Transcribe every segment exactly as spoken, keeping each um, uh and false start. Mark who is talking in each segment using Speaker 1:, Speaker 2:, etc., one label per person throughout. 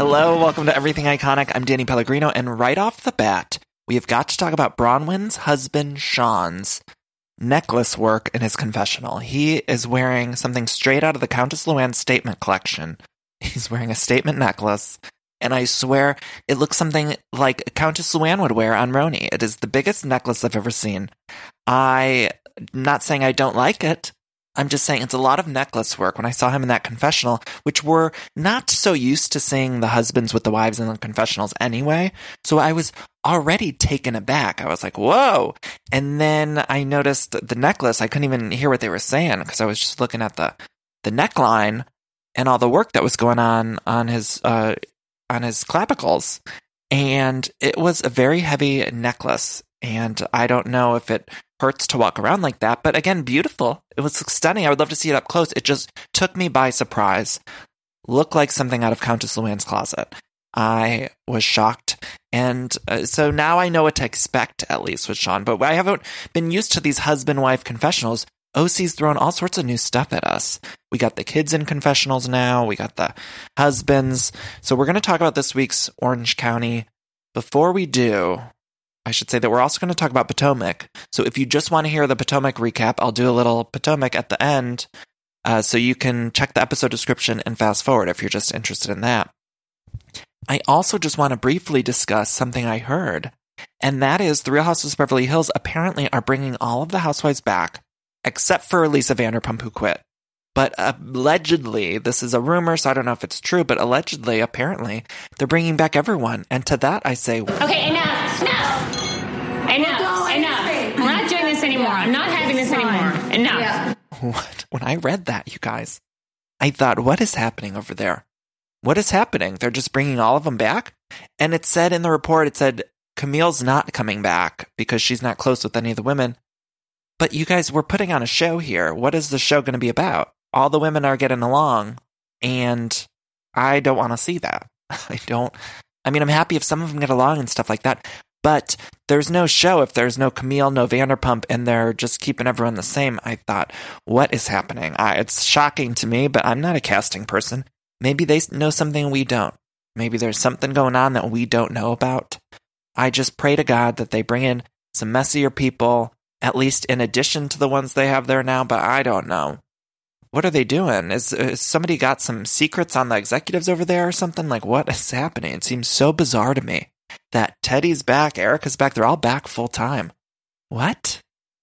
Speaker 1: Hello, welcome to Everything Iconic. I'm Danny Pellegrino, and right off the bat, we have got to talk about Bronwyn's husband, Sean's necklace work in his confessional. He is wearing something straight out of the Countess Luann's statement collection. He's wearing a statement necklace, and I swear it looks something like Countess Luann would wear on Roni. It is the biggest necklace I've ever seen. I'm not saying I don't like it. I'm just saying it's a lot of necklace work. When I saw him in that confessional, which we're not so used to seeing the husbands with the wives in the confessionals anyway, so I was already taken aback. I was like, whoa. And then I noticed the necklace. I couldn't even hear what they were saying because I was just looking at the, the neckline and all the work that was going on on his, uh, on his clavicles. And it was a very heavy necklace. And I don't know if it hurts to walk around like that, but again, beautiful. It was stunning. I would love to see it up close. It just took me by surprise. Looked like something out of Countess Luann's closet. I was shocked. And uh, so now I know what to expect, at least with Sean, but I haven't been used to these husband-wife confessionals. O C's throwing all sorts of new stuff at us. We got the kids in confessionals now. We got the husbands. So we're going to talk about this week's Orange County. Before we do, I should say that we're also going to talk about Potomac. So if you just want to hear the Potomac recap, I'll do a little Potomac at the end. Uh, so you can check the episode description and fast forward if you're just interested in that. I also just want to briefly discuss something I heard. And that is the Real Housewives of Beverly Hills apparently are bringing all of the housewives back, except for Lisa Vanderpump, who quit. But allegedly, this is a rumor, so I don't know if it's true, but allegedly, apparently, they're bringing back everyone. And to that, I say,
Speaker 2: okay, enough, enough, enough, enough. We're not doing this anymore. I'm not having this anymore. Enough.
Speaker 1: Yeah. What? When I read that, you guys, I thought, what is happening over there? What is happening? They're just bringing all of them back? And it said in the report, it said, Camille's not coming back because she's not close with any of the women. But you guys, we're putting on a show here. What is the show going to be about? All the women are getting along, and I don't want to see that. I don't. I mean, I'm happy if some of them get along and stuff like that, but there's no show if there's no Camille, no Vanderpump, and they're just keeping everyone the same. I thought, what is happening? I, it's shocking to me, but I'm not a casting person. Maybe they know something we don't. Maybe there's something going on that we don't know about. I just pray to God that they bring in some messier people, at least in addition to the ones they have there now, but I don't know. What are they doing? Is, is somebody got some secrets on the executives over there or something? Like, what is happening? It seems so bizarre to me that Teddy's back, Erica's back, they're all back full time. What?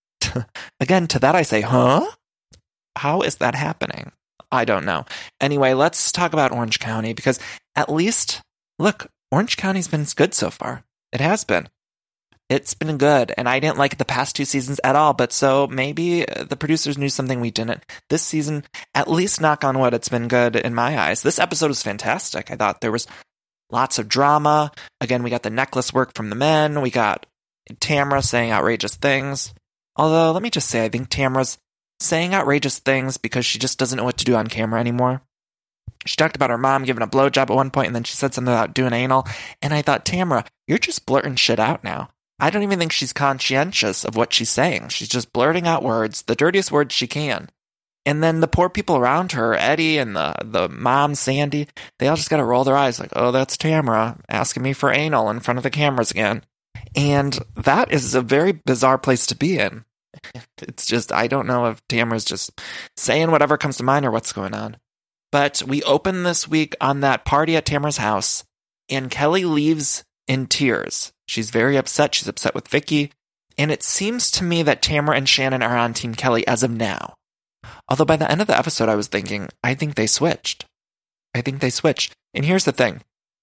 Speaker 1: Again, to that I say, huh? How is that happening? I don't know. Anyway, let's talk about Orange County because at least, look, Orange County's been good so far. It has been. It's been good, and I didn't like the past two seasons at all, but so maybe the producers knew something we didn't. This season, at least knock on wood, it's been good in my eyes. This episode was fantastic. I thought there was lots of drama. Again, we got the necklace work from the men. We got Tamra saying outrageous things. Although, let me just say, I think Tamra's saying outrageous things because she just doesn't know what to do on camera anymore. She talked about her mom giving a blowjob at one point, and then she said something about doing anal, and I thought, Tamra, you're just blurting shit out now. I don't even think she's conscientious of what she's saying. She's just blurting out words, the dirtiest words she can. And then the poor people around her, Eddie and the, the mom, Sandy, they all just got to roll their eyes like, oh, that's Tamra asking me for anal in front of the cameras again. And that is a very bizarre place to be in. It's just, I don't know if Tamra's just saying whatever comes to mind or what's going on. But we open this week on that party at Tamra's house, and Kelly leaves in tears. She's very upset. She's upset with Vicky. And it seems to me that Tamra and Shannon are on Team Kelly as of now. Although by the end of the episode, I was thinking, I think they switched. I think they switched. And here's the thing.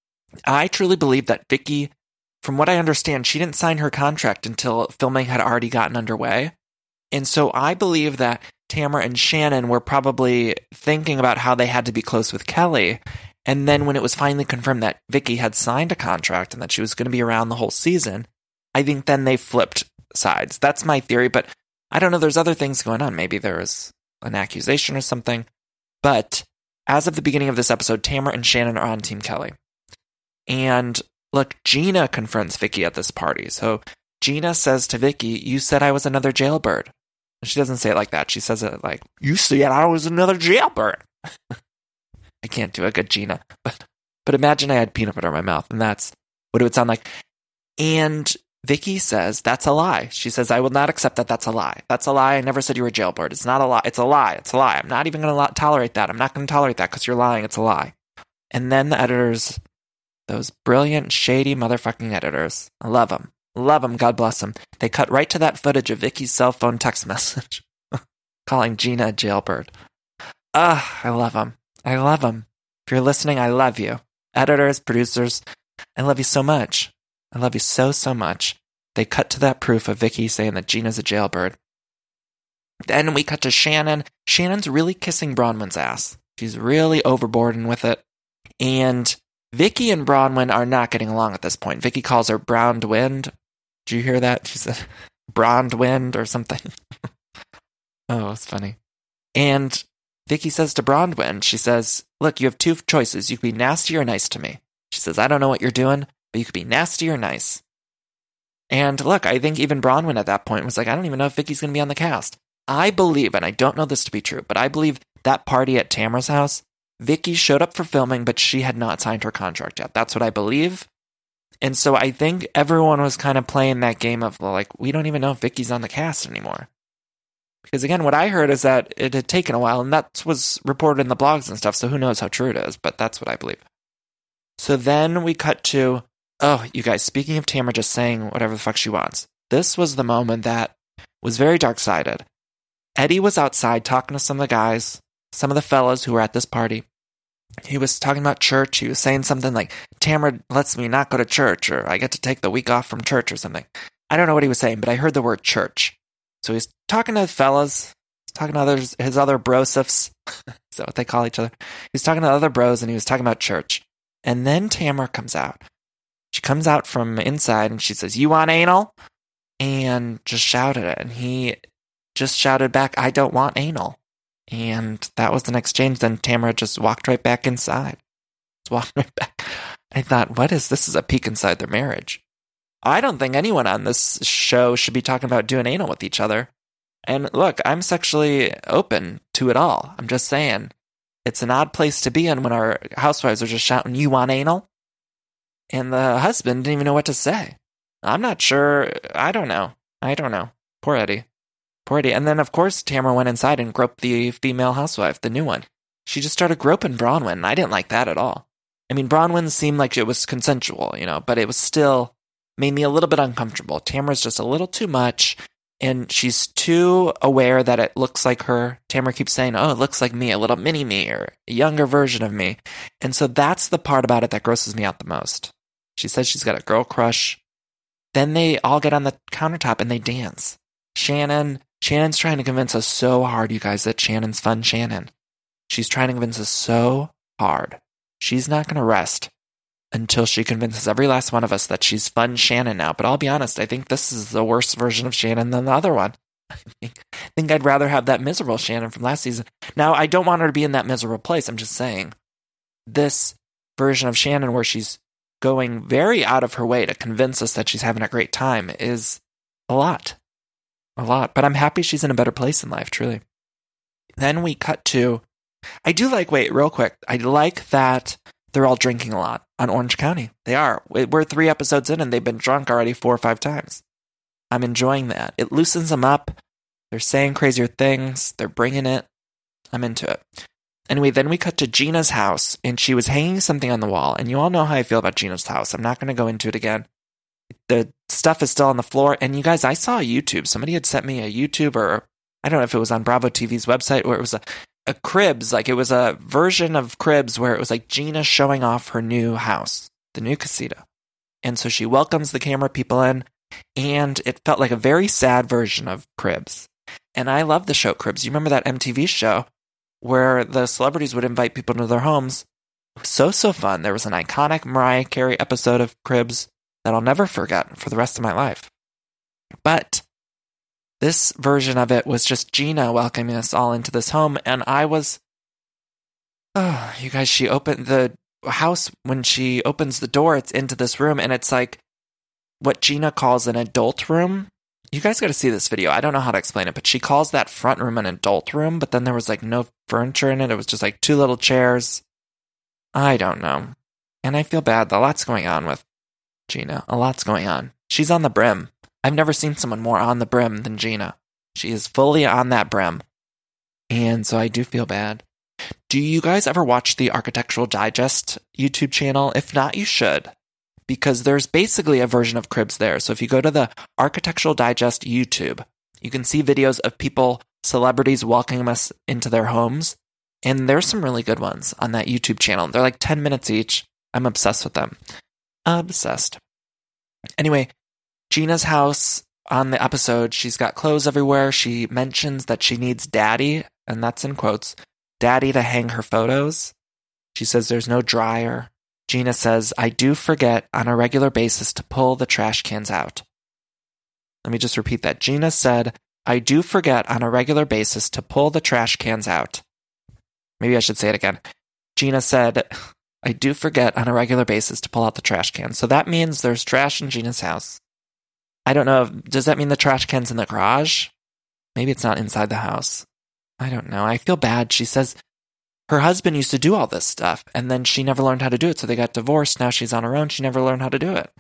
Speaker 1: I truly believe that Vicky, from what I understand, she didn't sign her contract until filming had already gotten underway. And so I believe that Tamra and Shannon were probably thinking about how they had to be close with Kelly. And then when it was finally confirmed that Vicky had signed a contract and that she was going to be around the whole season, I think then they flipped sides. That's my theory, but I don't know. There's other things going on. Maybe there was an accusation or something. But as of the beginning of this episode, Tamra and Shannon are on Team Kelly. And look, Gina confronts Vicky at this party. So Gina says to Vicky, you said I was another jailbird. She doesn't say it like that. She says it like, you said I was another jailbird. I can't do a good Gina, but But imagine I had peanut butter in my mouth, and that's what it would sound like. And Vicky says, that's a lie. She says, I will not accept that that's a lie. That's a lie. I never said you were a jailbird. It's not a lie. It's a lie. It's a lie. I'm not even going to tolerate that. I'm not going to tolerate that because you're lying. It's a lie. And then the editors, those brilliant, shady motherfucking editors, I love them. Love them. God bless them. They cut right to that footage of Vicky's cell phone text message calling Gina a jailbird. Ah, I love them. I love them. If you're listening, I love you. Editors, producers, I love you so much. I love you so, so much. They cut to that proof of Vicky saying that Gina's a jailbird. Then we cut to Shannon. Shannon's really kissing Bronwyn's ass. She's really overboarding with it. And Vicky and Bronwyn are not getting along at this point. Vicky calls her browned wind. Did you hear that? She said browned wind or something. Oh, it's funny. And Vicky says to Bronwyn, she says, look, you have two choices. You can be nasty or nice to me. She says, I don't know what you're doing, but you could be nasty or nice. And look, I think even Bronwyn at that point was like, I don't even know if Vicky's going to be on the cast. I believe, and I don't know this to be true, but I believe that party at Tamara's house, Vicky showed up for filming, but she had not signed her contract yet. That's what I believe. And so I think everyone was kind of playing that game of, well, like, we don't even know if Vicky's on the cast anymore. Because again, what I heard is that it had taken a while, and that was reported in the blogs and stuff, so who knows how true it is, but that's what I believe. So then we cut to, oh, you guys, speaking of Tamara just saying whatever the fuck she wants, this was the moment that was very dark-sided. Eddie was outside talking to some of the guys, some of the fellas who were at this party. He was talking about church. He was saying something like, Tamara lets me not go to church, or I get to take the week off from church or something. I don't know what he was saying, but I heard the word church. So he's talking to the fellas, he's talking to others, his other brosifs. Is that what they call each other? He's talking to other bros, and he was talking about church. And then Tamara comes out. She comes out from inside, and she says, you want anal? And just shouted it. And he just shouted back, I don't want anal. And that was the exchange. Then Tamara just walked right back inside. Just walked right back. I thought, what is this? This is a peek inside their marriage. I don't think anyone on this show should be talking about doing anal with each other. And look, I'm sexually open to it all. I'm just saying, it's an odd place to be in when our housewives are just shouting, you want anal? And the husband didn't even know what to say. I'm not sure. I don't know. I don't know. Poor Eddie. Poor Eddie. And then, of course, Tamara went inside and groped the female housewife, the new one. She just started groping Bronwyn, and I didn't like that at all. I mean, Bronwyn seemed like it was consensual, you know, but it was still made me a little bit uncomfortable. Tamara's just a little too much, and she's too aware that it looks like her. Tamara keeps saying, oh, it looks like me, a little mini me, or a younger version of me. And so that's the part about it that grosses me out the most. She says she's got a girl crush. Then they all get on the countertop and they dance. Shannon, Shannon's trying to convince us so hard, you guys, that Shannon's fun Shannon. She's trying to convince us so hard. She's not going to rest until she convinces every last one of us that she's fun Shannon now. But I'll be honest, I think this is the worst version of Shannon than the other one. I think, I think I'd rather have that miserable Shannon from last season. Now, I don't want her to be in that miserable place. I'm just saying, this version of Shannon where she's going very out of her way to convince us that she's having a great time is a lot. A lot. But I'm happy she's in a better place in life, truly. Then we cut to, I do like, wait, real quick, I like that they're all drinking a lot on Orange County. They are. We're three episodes in and they've been drunk already four or five times. I'm enjoying that. It loosens them up. They're saying crazier things. They're bringing it. I'm into it. Anyway, then we cut to Gina's house, and she was hanging something on the wall. And you all know how I feel about Gina's house. I'm not going to go into it again. The stuff is still on the floor. And you guys, I saw YouTube. Somebody had sent me a YouTube, or I don't know if it was on Bravo T V's website, or it was a, a Cribs. Like it was a version of Cribs where it was like Gina showing off her new house, the new casita. And so she welcomes the camera people in, and it felt like a very sad version of Cribs. And I love the show Cribs. You remember that M T V show where the celebrities would invite people to their homes? It was so, so fun. There was an iconic Mariah Carey episode of Cribs that I'll never forget for the rest of my life. But this version of it was just Gina welcoming us all into this home, and I was, oh, you guys, she opened the house, when she opens the door, it's into this room, and it's like what Gina calls an adult room. You guys got to see this video. I don't know how to explain it, but she calls that front room an adult room, but then there was like no furniture in it. It was just like two little chairs. I don't know. And I feel bad. A lot's going on with Gina. A lot's going on. She's on the brim. I've never seen someone more on the brim than Gina. She is fully on that brim. And so I do feel bad. Do you guys ever watch the Architectural Digest YouTube channel? If not, you should. Because there's basically a version of Cribs there. So if you go to the Architectural Digest YouTube, you can see videos of people, celebrities welcoming us into their homes. And there's some really good ones on that YouTube channel. They're like ten minutes each. I'm obsessed with them. Obsessed. Anyway, Gina's house on the episode, she's got clothes everywhere. She mentions that she needs daddy, and that's in quotes, daddy to hang her photos. She says there's no dryer. Gina says, I do forget on a regular basis to pull the trash cans out. Let me just repeat that. Gina said, I do forget on a regular basis to pull the trash cans out. Maybe I should say it again. Gina said, I do forget on a regular basis to pull out the trash cans. So that means there's trash in Gina's house. I don't know. Does that mean the trash can's in the garage? Maybe it's not inside the house. I don't know. I feel bad. She says her husband used to do all this stuff, and then she never learned how to do it. So they got divorced. Now she's on her own. She never learned how to do it.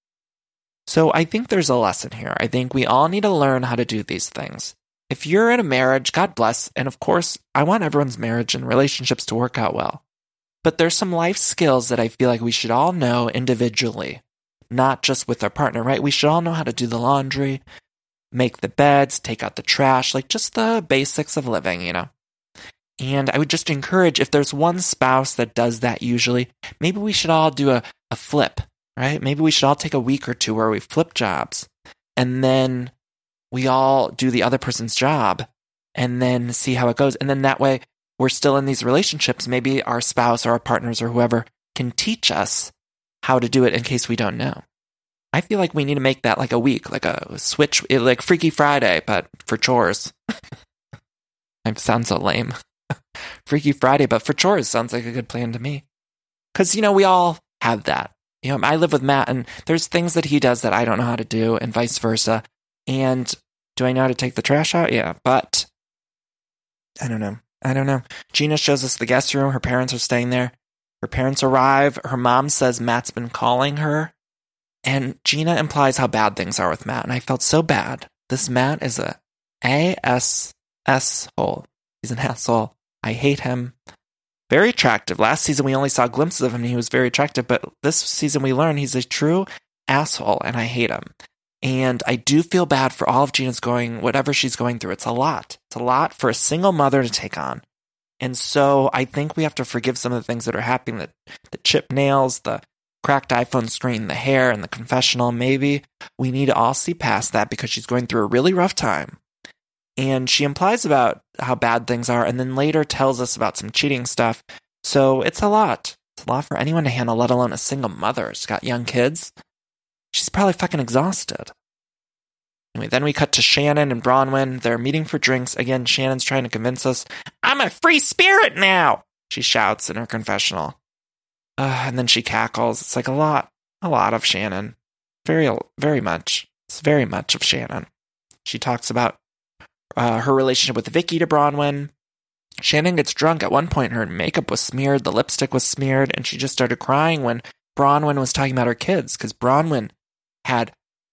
Speaker 1: So I think there's a lesson here. I think we all need to learn how to do these things. If you're in a marriage, God bless. And of course, I want everyone's marriage and relationships to work out well. But there's some life skills that I feel like we should all know individually, not just with our partner, right? We should all know how to do the laundry, make the beds, take out the trash, like just the basics of living, you know? And I would just encourage, if there's one spouse that does that usually, maybe we should all do a, a flip, right? Maybe we should all take a week or two where we flip jobs, and then we all do the other person's job, and then see how it goes. And then that way, we're still in these relationships. Maybe our spouse or our partners or whoever can teach us how to do it in case we don't know. I feel like we need to make that like a week, like a switch, like Freaky Friday, but for chores. I sound so lame. Freaky Friday, but for chores sounds like a good plan to me. Because, you know, we all have that. You know, I live with Matt, and there's things that he does that I don't know how to do, and vice versa. And do I know how to take the trash out? Yeah, but I don't know. I don't know. Gina shows us the guest room. Her parents are staying there. Her parents arrive. Her mom says Matt's been calling her. And Gina implies how bad things are with Matt. And I felt so bad. This Matt is a A-S-S hole. He's an asshole. I hate him. Very attractive. Last season we only saw glimpses of him and he was very attractive. But this season we learn he's a true asshole and I hate him. And I do feel bad for all of Gina's going, whatever she's going through. It's a lot. It's a lot for a single mother to take on. And so I think we have to forgive some of the things that are happening, the, the chipped nails, the cracked iPhone screen, the hair, and the confessional. Maybe we need to all see past that because she's going through a really rough time. And she implies about how bad things are and then later tells us about some cheating stuff. So it's a lot. It's a lot for anyone to handle, let alone a single mother. She's got young kids. She's probably fucking exhausted. Anyway, then we cut to Shannon and Bronwyn. They're meeting for drinks. Again, Shannon's trying to convince us, I'm a free spirit now, she shouts in her confessional. Uh, and then she cackles. It's like a lot, a lot of Shannon. Very, very much. It's very much of Shannon. She talks about uh, her relationship with Vicky to Bronwyn. Shannon gets drunk. At one point, her makeup was smeared, the lipstick was smeared, and she just started crying when Bronwyn was talking about her kids, because Bronwyn had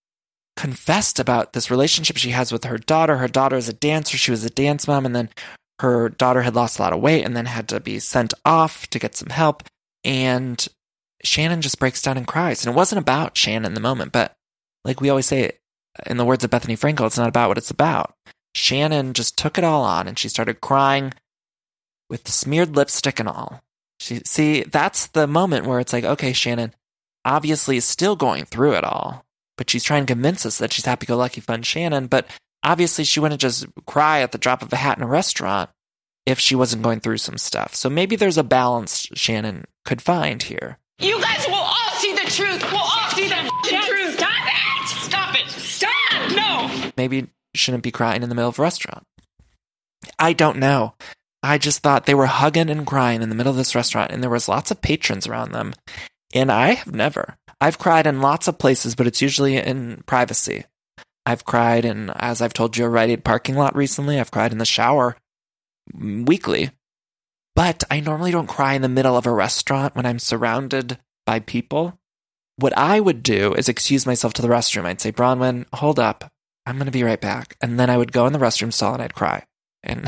Speaker 1: confessed about this relationship she has with her daughter. Her daughter is a dancer. She was a dance mom, and then her daughter had lost a lot of weight and then had to be sent off to get some help. And Shannon just breaks down and cries. And it wasn't about Shannon in the moment, but like we always say, in the words of Bethany Frankel, it's not about what it's about. Shannon just took it all on, and she started crying with the smeared lipstick and all. She, see, that's the moment where it's like, okay, Shannon obviously is still going through it all, but she's trying to convince us that she's happy-go-lucky fun Shannon, but obviously she wouldn't just cry at the drop of a hat in a restaurant if she wasn't going through some stuff. So maybe there's a balance Shannon could find here.
Speaker 3: You guys will all see the truth. We'll all see the f***ing truth. Stop it! Stop it! Stop! No!
Speaker 1: Maybe shouldn't be crying in the middle of a restaurant. I don't know. I just thought they were hugging and crying in the middle of this restaurant, and there was lots of patrons around them. And I have never. I've cried in lots of places, but it's usually in privacy. I've cried in, as I've told you, a Rite Aid parking lot recently. I've cried in the shower weekly. But I normally don't cry in the middle of a restaurant when I'm surrounded by people, what I would do is excuse myself to the restroom. I'd say, Bronwyn, hold up. I'm going to be right back. And then I would go in the restroom stall and I'd cry. And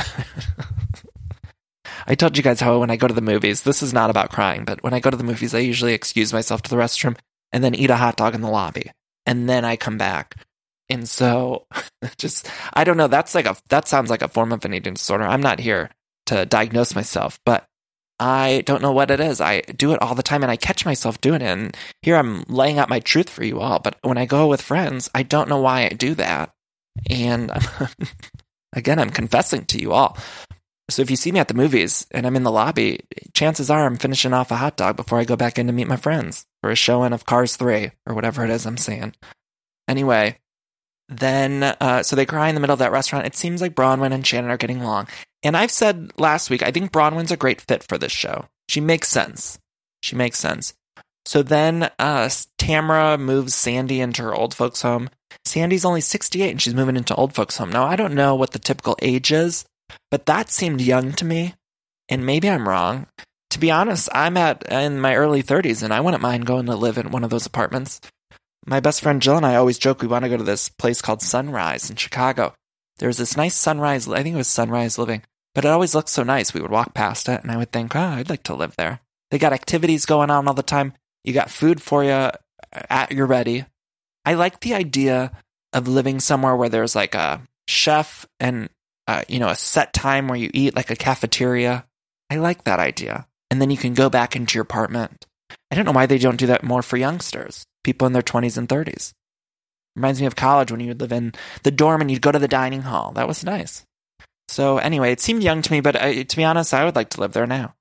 Speaker 1: I told you guys how when I go to the movies, this is not about crying, but when I go to the movies, I usually excuse myself to the restroom and then eat a hot dog in the lobby. And then I come back. And so just, I don't know. That's like a, that sounds like a form of an eating disorder. I'm not here to diagnose myself, but I don't know what it is. I do it all the time and I catch myself doing it. And here I'm laying out my truth for you all. But when I go with friends, I don't know why I do that. And again, I'm confessing to you all. So if you see me at the movies and I'm in the lobby, chances are I'm finishing off a hot dog before I go back in to meet my friends for a showing of Cars three or whatever it is I'm saying. Anyway, then, uh, so they cry in the middle of that restaurant. It seems like Bronwyn and Shannon are getting along. And I've said last week, I think Bronwyn's a great fit for this show. She makes sense. She makes sense. So then uh, Tamra moves Sandy into her old folks' home. Sandy's only sixty-eight and she's moving into old folks' home. Now, I don't know what the typical age is, but that seemed young to me. And maybe I'm wrong. To be honest, I'm at in my early thirties and I wouldn't mind going to live in one of those apartments. My best friend Jill and I always joke we want to go to this place called Sunrise in Chicago. There's this nice Sunrise, I think it was Sunrise Living, but it always looks so nice. We would walk past it and I would think, oh, I'd like to live there. They got activities going on all the time. You got food for you at your ready. I like the idea of living somewhere where there's like a chef and, uh, you know, a set time where you eat, like a cafeteria. I like that idea. And then you can go back into your apartment. I don't know why they don't do that more for youngsters, people in their twenties and thirties. Reminds me of college when you would live in the dorm and you'd go to the dining hall. That was nice. So anyway, it seemed young to me, but I, to be honest, I would like to live there now.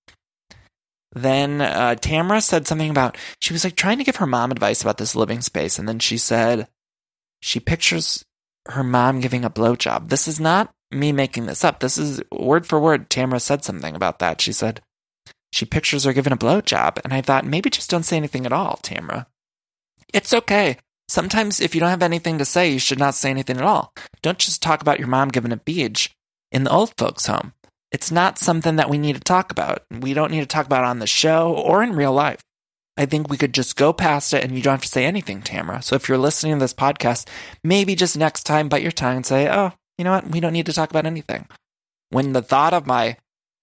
Speaker 1: Then uh, Tamra said something about, she was like trying to give her mom advice about this living space. And then she said she pictures her mom giving a blowjob. This is not me making this up. This is word for word. Tamra said something about that. She said she pictures her giving a blowjob. And I thought, maybe just don't say anything at all, Tamra. It's okay. Sometimes if you don't have anything to say, you should not say anything at all. Don't just talk about your mom giving a beach in the old folks' home. It's not something that we need to talk about. We don't need to talk about it on the show or in real life. I think we could just go past it and you don't have to say anything, Tamra. So if you're listening to this podcast, maybe just next time bite your tongue and say, oh, you know what? We don't need to talk about anything. When the thought of my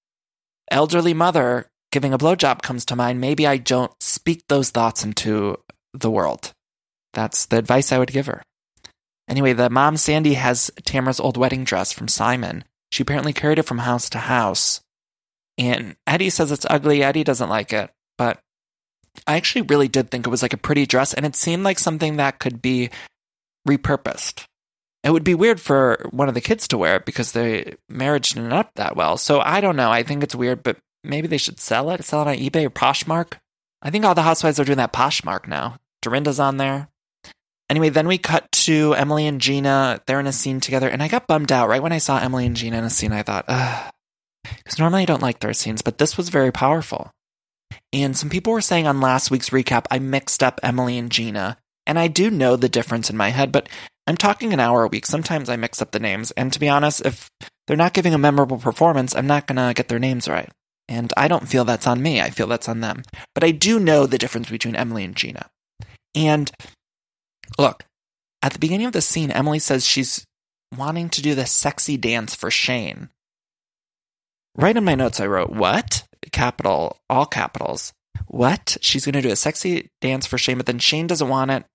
Speaker 1: elderly mother giving a blowjob comes to mind, maybe I don't speak those thoughts into the world. That's the advice I would give her. Anyway, the mom, Sandy, has Tamra's old wedding dress from Simon. She apparently carried it from house to house. And Eddie says it's ugly. Eddie doesn't like it. But I actually really did think it was like a pretty dress. And it seemed like something that could be repurposed. It would be weird for one of the kids to wear it because the marriage didn't end up that well. So I don't know. I think it's weird, but maybe they should sell it. Sell it on eBay or Poshmark. I think all the housewives are doing that Poshmark now. Dorinda's on there. Anyway, then we cut to Emily and Gina. They're in a scene together, and I got bummed out. Right when I saw Emily and Gina in a scene, I thought, ugh. Because normally I don't like their scenes, but this was very powerful. And some people were saying on last week's recap, I mixed up Emily and Gina. And I do know the difference in my head, but I'm talking an hour a week. Sometimes I mix up the names. And to be honest, if they're not giving a memorable performance, I'm not going to get their names right. And I don't feel that's on me. I feel that's on them. But I do know the difference between Emily and Gina. And look, at the beginning of the scene, Emily says she's wanting to do the sexy dance for Shane. Right in my notes, I wrote, what? Capital, all capitals. What? She's going to do a sexy dance for Shane, but then Shane doesn't want it.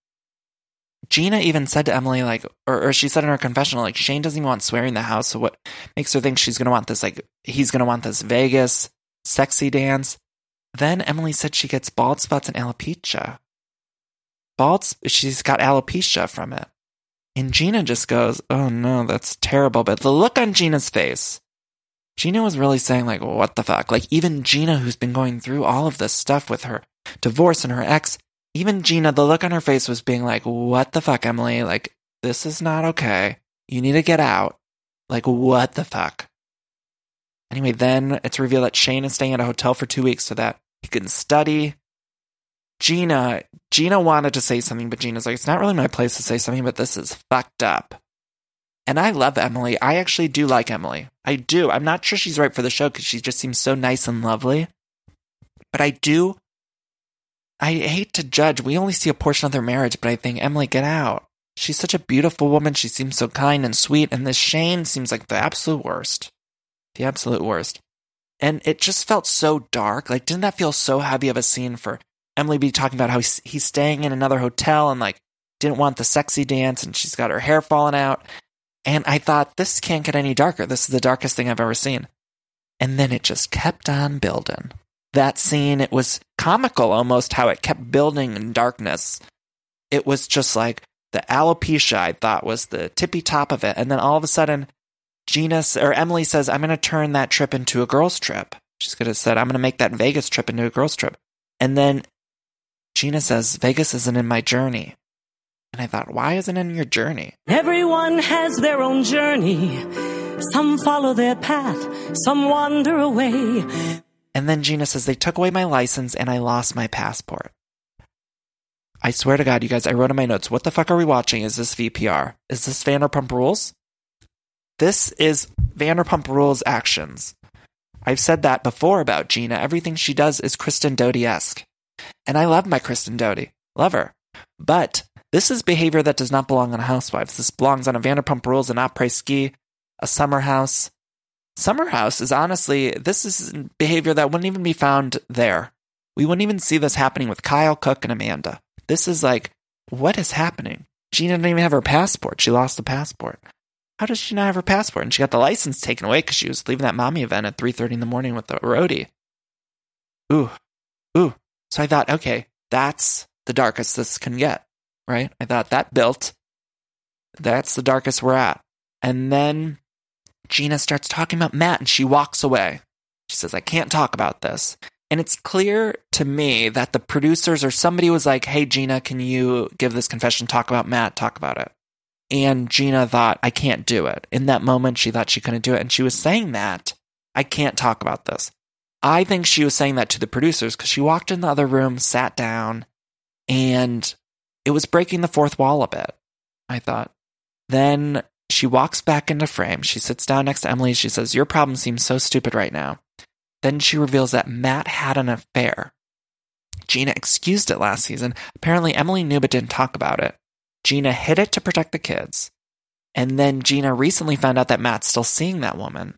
Speaker 1: Gina even said to Emily, like, or, or she said in her confessional, like, Shane doesn't even want swearing in the house, so what makes her think she's going to want this, like, he's going to want this Vegas sexy dance? Then Emily said she gets bald spots and alopecia. Bald, she's got alopecia from it. And Gina just goes, oh no, that's terrible. But the look on Gina's face, Gina was really saying, like, what the fuck? Like, even Gina, who's been going through all of this stuff with her divorce and her ex, even Gina, the look on her face was being like, what the fuck, Emily? Like, this is not okay. You need to get out. Like, what the fuck? Anyway, then it's revealed that Shane is staying at a hotel for two weeks so that he can study. Gina, Gina wanted to say something, but Gina's like, it's not really my place to say something, but this is fucked up. And I love Emily. I actually do like Emily. I do. I'm not sure she's right for the show because she just seems so nice and lovely. But I do, I hate to judge. We only see a portion of their marriage, but I think, Emily, get out. She's such a beautiful woman. She seems so kind and sweet. And this Shane seems like the absolute worst. The absolute worst. And it just felt so dark. Like, didn't that feel so heavy of a scene for Emily be talking about how he's, he's staying in another hotel and like didn't want the sexy dance and she's got her hair falling out. And I thought, this can't get any darker. This is the darkest thing I've ever seen. And then it just kept on building. That scene, it was comical almost how it kept building in darkness. It was just like the alopecia, I thought, was the tippy top of it. And then all of a sudden, Gina or Emily says, I'm going to turn that trip into a girls' trip. She's going to say, I'm going to make that Vegas trip into a girls' trip. And then Gina says, Vegas isn't in my journey. And I thought, why isn't it in your journey?
Speaker 4: Everyone has their own journey. Some follow their path, some wander away.
Speaker 1: And then Gina says, they took away my license and I lost my passport. I swear to God, you guys, I wrote in my notes, what the fuck are we watching? Is this V P R? Is this Vanderpump Rules? This is Vanderpump Rules actions. I've said that before about Gina. Everything she does is Kristen Doute-esque. And I love my Kristen Doute. Love her. But this is behavior that does not belong on Housewives. This belongs on a Vanderpump Rules, an après-ski, a Summer House. Summer House is honestly, this is behavior that wouldn't even be found there. We wouldn't even see this happening with Kyle, Cook, and Amanda. This is like, what is happening? Gina didn't even have her passport. She lost the passport. How does she not have her passport? And she got the license taken away because she was leaving that mommy event at three thirty in the morning with the roadie. Ooh. Ooh. So I thought, okay, that's the darkest this can get, right? I thought that built. That's the darkest we're at. And then Gina starts talking about Matt and she walks away. She says, I can't talk about this. And it's clear to me that the producers or somebody was like, hey, Gina, can you give this confession? Talk about Matt, talk about it. And Gina thought, I can't do it. In that moment, she thought she couldn't do it. And she was saying that, I can't talk about this. I think she was saying that to the producers because she walked in the other room, sat down, and it was breaking the fourth wall a bit, I thought. Then she walks back into frame. She sits down next to Emily. She says, your problem seems so stupid right now. Then she reveals that Matt had an affair. Gina excused it last season. Apparently, Emily knew but didn't talk about it. Gina hid it to protect the kids. And then Gina recently found out that Matt's still seeing that woman.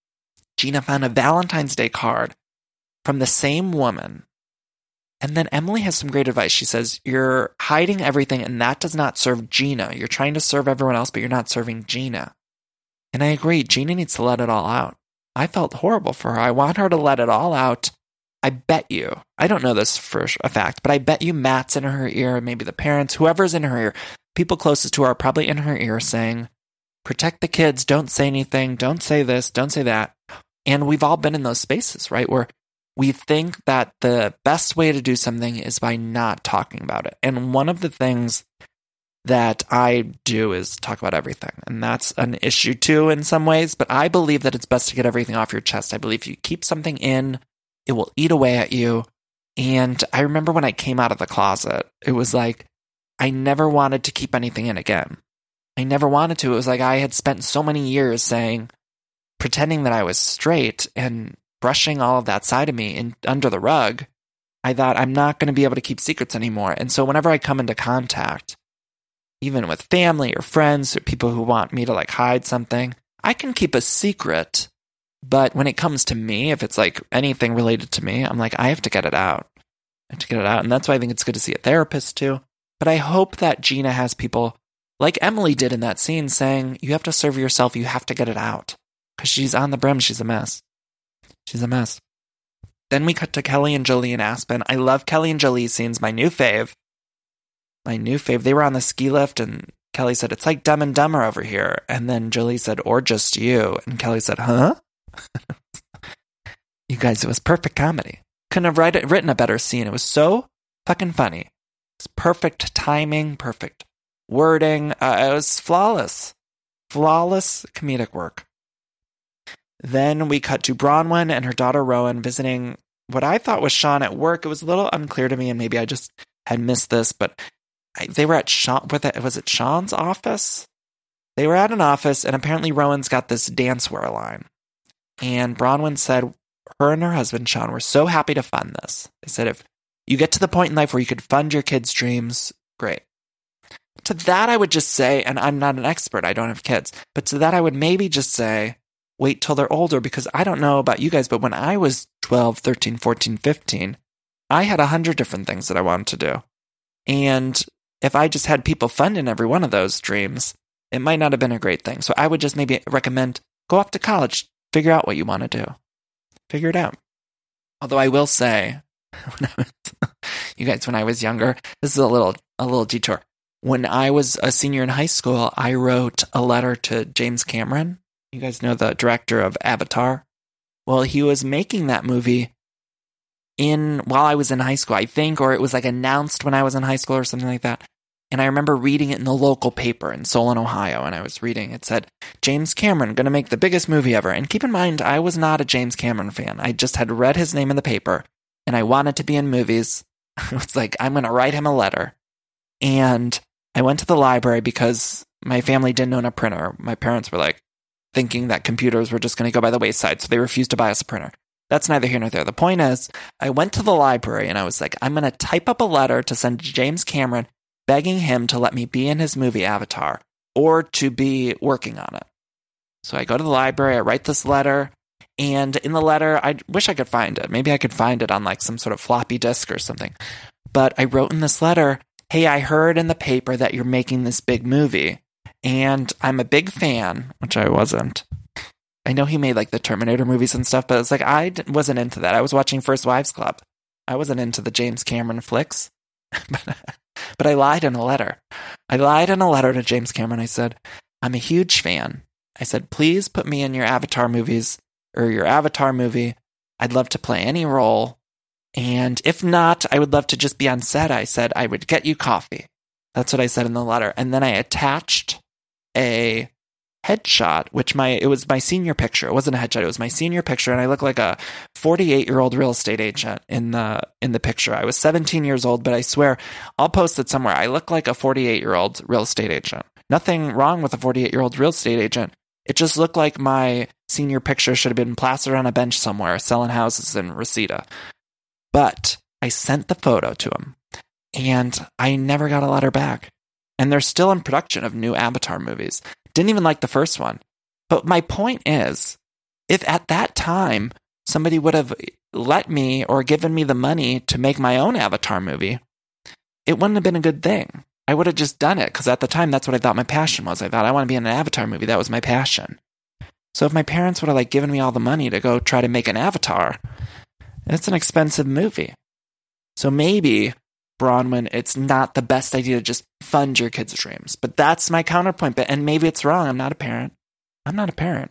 Speaker 1: Gina found a Valentine's Day card from the same woman. And then Emily has some great advice. She says, you're hiding everything and that does not serve Gina. You're trying to serve everyone else, but you're not serving Gina. And I agree. Gina needs to let it all out. I felt horrible for her. I want her to let it all out. I bet you, I don't know this for a fact, but I bet you Matt's in her ear, maybe the parents, whoever's in her ear, people closest to her are probably in her ear saying, protect the kids, don't say anything, don't say this, don't say that. And we've all been in those spaces, right? Where we think that the best way to do something is by not talking about it. And one of the things that I do is talk about everything. And that's an issue too in some ways, but I believe that it's best to get everything off your chest. I believe if you keep something in, it will eat away at you. And I remember when I came out of the closet, it was like, I never wanted to keep anything in again. I never wanted to. It was like I had spent so many years saying, pretending that I was straight and brushing all of that side of me in, under the rug. I thought I'm not going to be able to keep secrets anymore. And so whenever I come into contact, even with family or friends or people who want me to like hide something, I can keep a secret. But when it comes to me, if it's like anything related to me, I'm like, I have to get it out. I have to get it out. And that's why I think it's good to see a therapist too. But I hope that Gina has people like Emily did in that scene saying, you have to serve yourself. You have to get it out. Because she's on the brim. She's a mess. She's a mess. Then we cut to Kelly and Jolie and Aspen. I love Kelly and Jolie scenes. My new fave. My new fave. They were on the ski lift and Kelly said, it's like Dumb and Dumber over here. And then Jolie said, or just you. And Kelly said, huh? You guys, it was perfect comedy. Couldn't have write it, written a better scene. It was so fucking funny. It's perfect timing, perfect wording. Uh, it was flawless. Flawless comedic work. Then we cut to Bronwyn and her daughter Rowan visiting what I thought was Sean at work. It was a little unclear to me, and maybe I just had missed this, but I, they were at Sean, was it Sean's office? They were at an office, and apparently Rowan's got this dancewear line. And Bronwyn said her and her husband, Sean, were so happy to fund this. They said if You get to the point in life where you could fund your kids' dreams. Great. To that, I would just say, and I'm not an expert, I don't have kids, but to that, I would maybe just say, wait till they're older, because I don't know about you guys, but when I was twelve, thirteen, fourteen, fifteen, I had a hundred different things that I wanted to do. And if I just had people funding every one of those dreams, it might not have been a great thing. So I would just maybe recommend go off to college, figure out what you want to do. Figure it out. Although I will say, when I was, you guys, when I was younger, this is a little a little detour. When I was a senior in high school, I wrote a letter to James Cameron. You guys know the director of Avatar. Well, he was making that movie in while I was in high school, I think, or it was like announced when I was in high school or something like that. And I remember reading it in the local paper in Solon, Ohio, and I was reading, it said, James Cameron, going to make the biggest movie ever. And keep in mind, I was not a James Cameron fan. I just had read his name in the paper, and I wanted to be in movies. It's like, I'm going to write him a letter. And I went to the library because my family didn't own a printer. My parents were like thinking that computers were just going to go by the wayside, so they refused to buy us a printer. That's neither here nor there. The point is, I went to the library and I was like, I'm going to type up a letter to send to James Cameron begging him to let me be in his movie Avatar or to be working on it. So I go to the library, I write this letter, and in the letter, I wish I could find it. Maybe I could find it on like some sort of floppy disk or something. But I wrote in this letter, hey, I heard in the paper that you're making this big movie, and I'm a big fan, which I wasn't. I know he made like the Terminator movies and stuff, but it's like I wasn't into that. I was watching First Wives Club. I wasn't into the James Cameron flicks. but, but I lied in a letter. I lied in a letter to James Cameron. I said, I'm a huge fan. I said, please put me in your Avatar movies or your Avatar movie. I'd love to play any role. And if not, I would love to just be on set. I said, I would get you coffee. That's what I said in the letter. And then I attached a headshot, which my it was my senior picture. It wasn't a headshot. It was my senior picture. And I look like a forty-eight-year-old real estate agent in the in the picture. I was seventeen years old, but I swear, I'll post it somewhere. I look like a forty-eight-year-old real estate agent. Nothing wrong with a forty-eight-year-old real estate agent. It just looked like my senior picture should have been plastered on a bench somewhere, selling houses in Reseda. But I sent the photo to him, and I never got a letter back. And they're still in production of new Avatar movies. Didn't even like the first one. But my point is, if at that time somebody would have let me or given me the money to make my own Avatar movie, it wouldn't have been a good thing. I would have just done it, because at the time, that's what I thought my passion was. I thought I want to be in an Avatar movie. That was my passion. So if my parents would have like given me all the money to go try to make an Avatar, it's an expensive movie. So maybe, Bronwyn, it's not the best idea to just fund your kids' dreams. But that's my counterpoint. But and maybe it's wrong. I'm not a parent. I'm not a parent.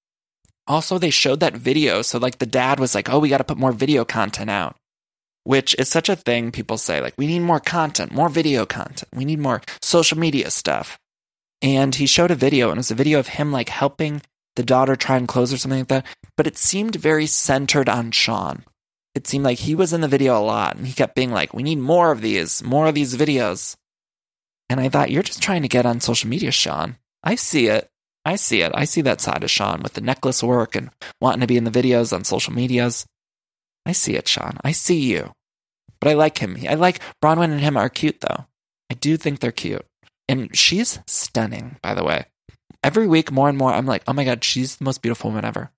Speaker 1: Also, they showed that video. So like the dad was like, oh, we got to put more video content out. Which is such a thing people say, like, we need more content, more video content. We need more social media stuff. And he showed a video, and it was a video of him, like, helping the daughter try and close or something like that. But it seemed very centered on Sean. It seemed like he was in the video a lot, and he kept being like, we need more of these, more of these videos. And I thought, you're just trying to get on social media, Sean. I see it. I see it. I see that side of Sean with the necklace work and wanting to be in the videos on social medias. I see it, Sean. I see you. But I like him. I like Bronwyn and him are cute, though. I do think they're cute. And she's stunning, by the way. Every week, more and more, I'm like, oh my God, she's the most beautiful woman ever.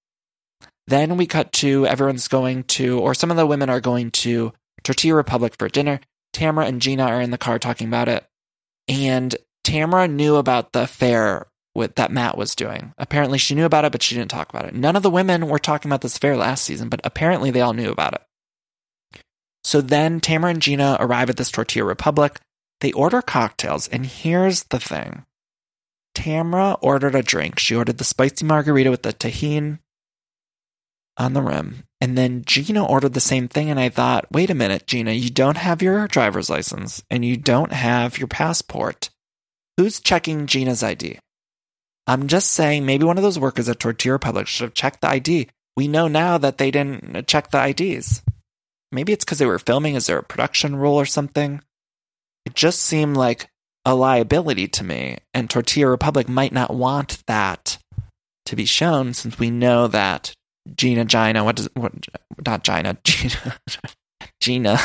Speaker 1: Then we cut to everyone's going to, or some of the women are going to Tortilla Republic for dinner. Tamara and Gina are in the car talking about it. And Tamara knew about the fair with, that Matt was doing. Apparently she knew about it, but she didn't talk about it. None of the women were talking about this fair last season, but apparently they all knew about it. So then Tamara and Gina arrive at this Tortilla Republic. They order cocktails, and here's the thing. Tamara ordered a drink. She ordered the spicy margarita with the tahini on the rim. And then Gina ordered the same thing, and I thought, wait a minute, Gina, you don't have your driver's license, and you don't have your passport. Who's checking Gina's I D? I'm just saying, maybe one of those workers at Tortilla Republic should have checked the I D. We know now that they didn't check the I Ds. Maybe it's because they were filming. Is there a production rule or something? It just seemed like a liability to me, and Tortilla Republic might not want that to be shown, since we know that Gina Gina, what does what? Not Gina, Gina, Gina.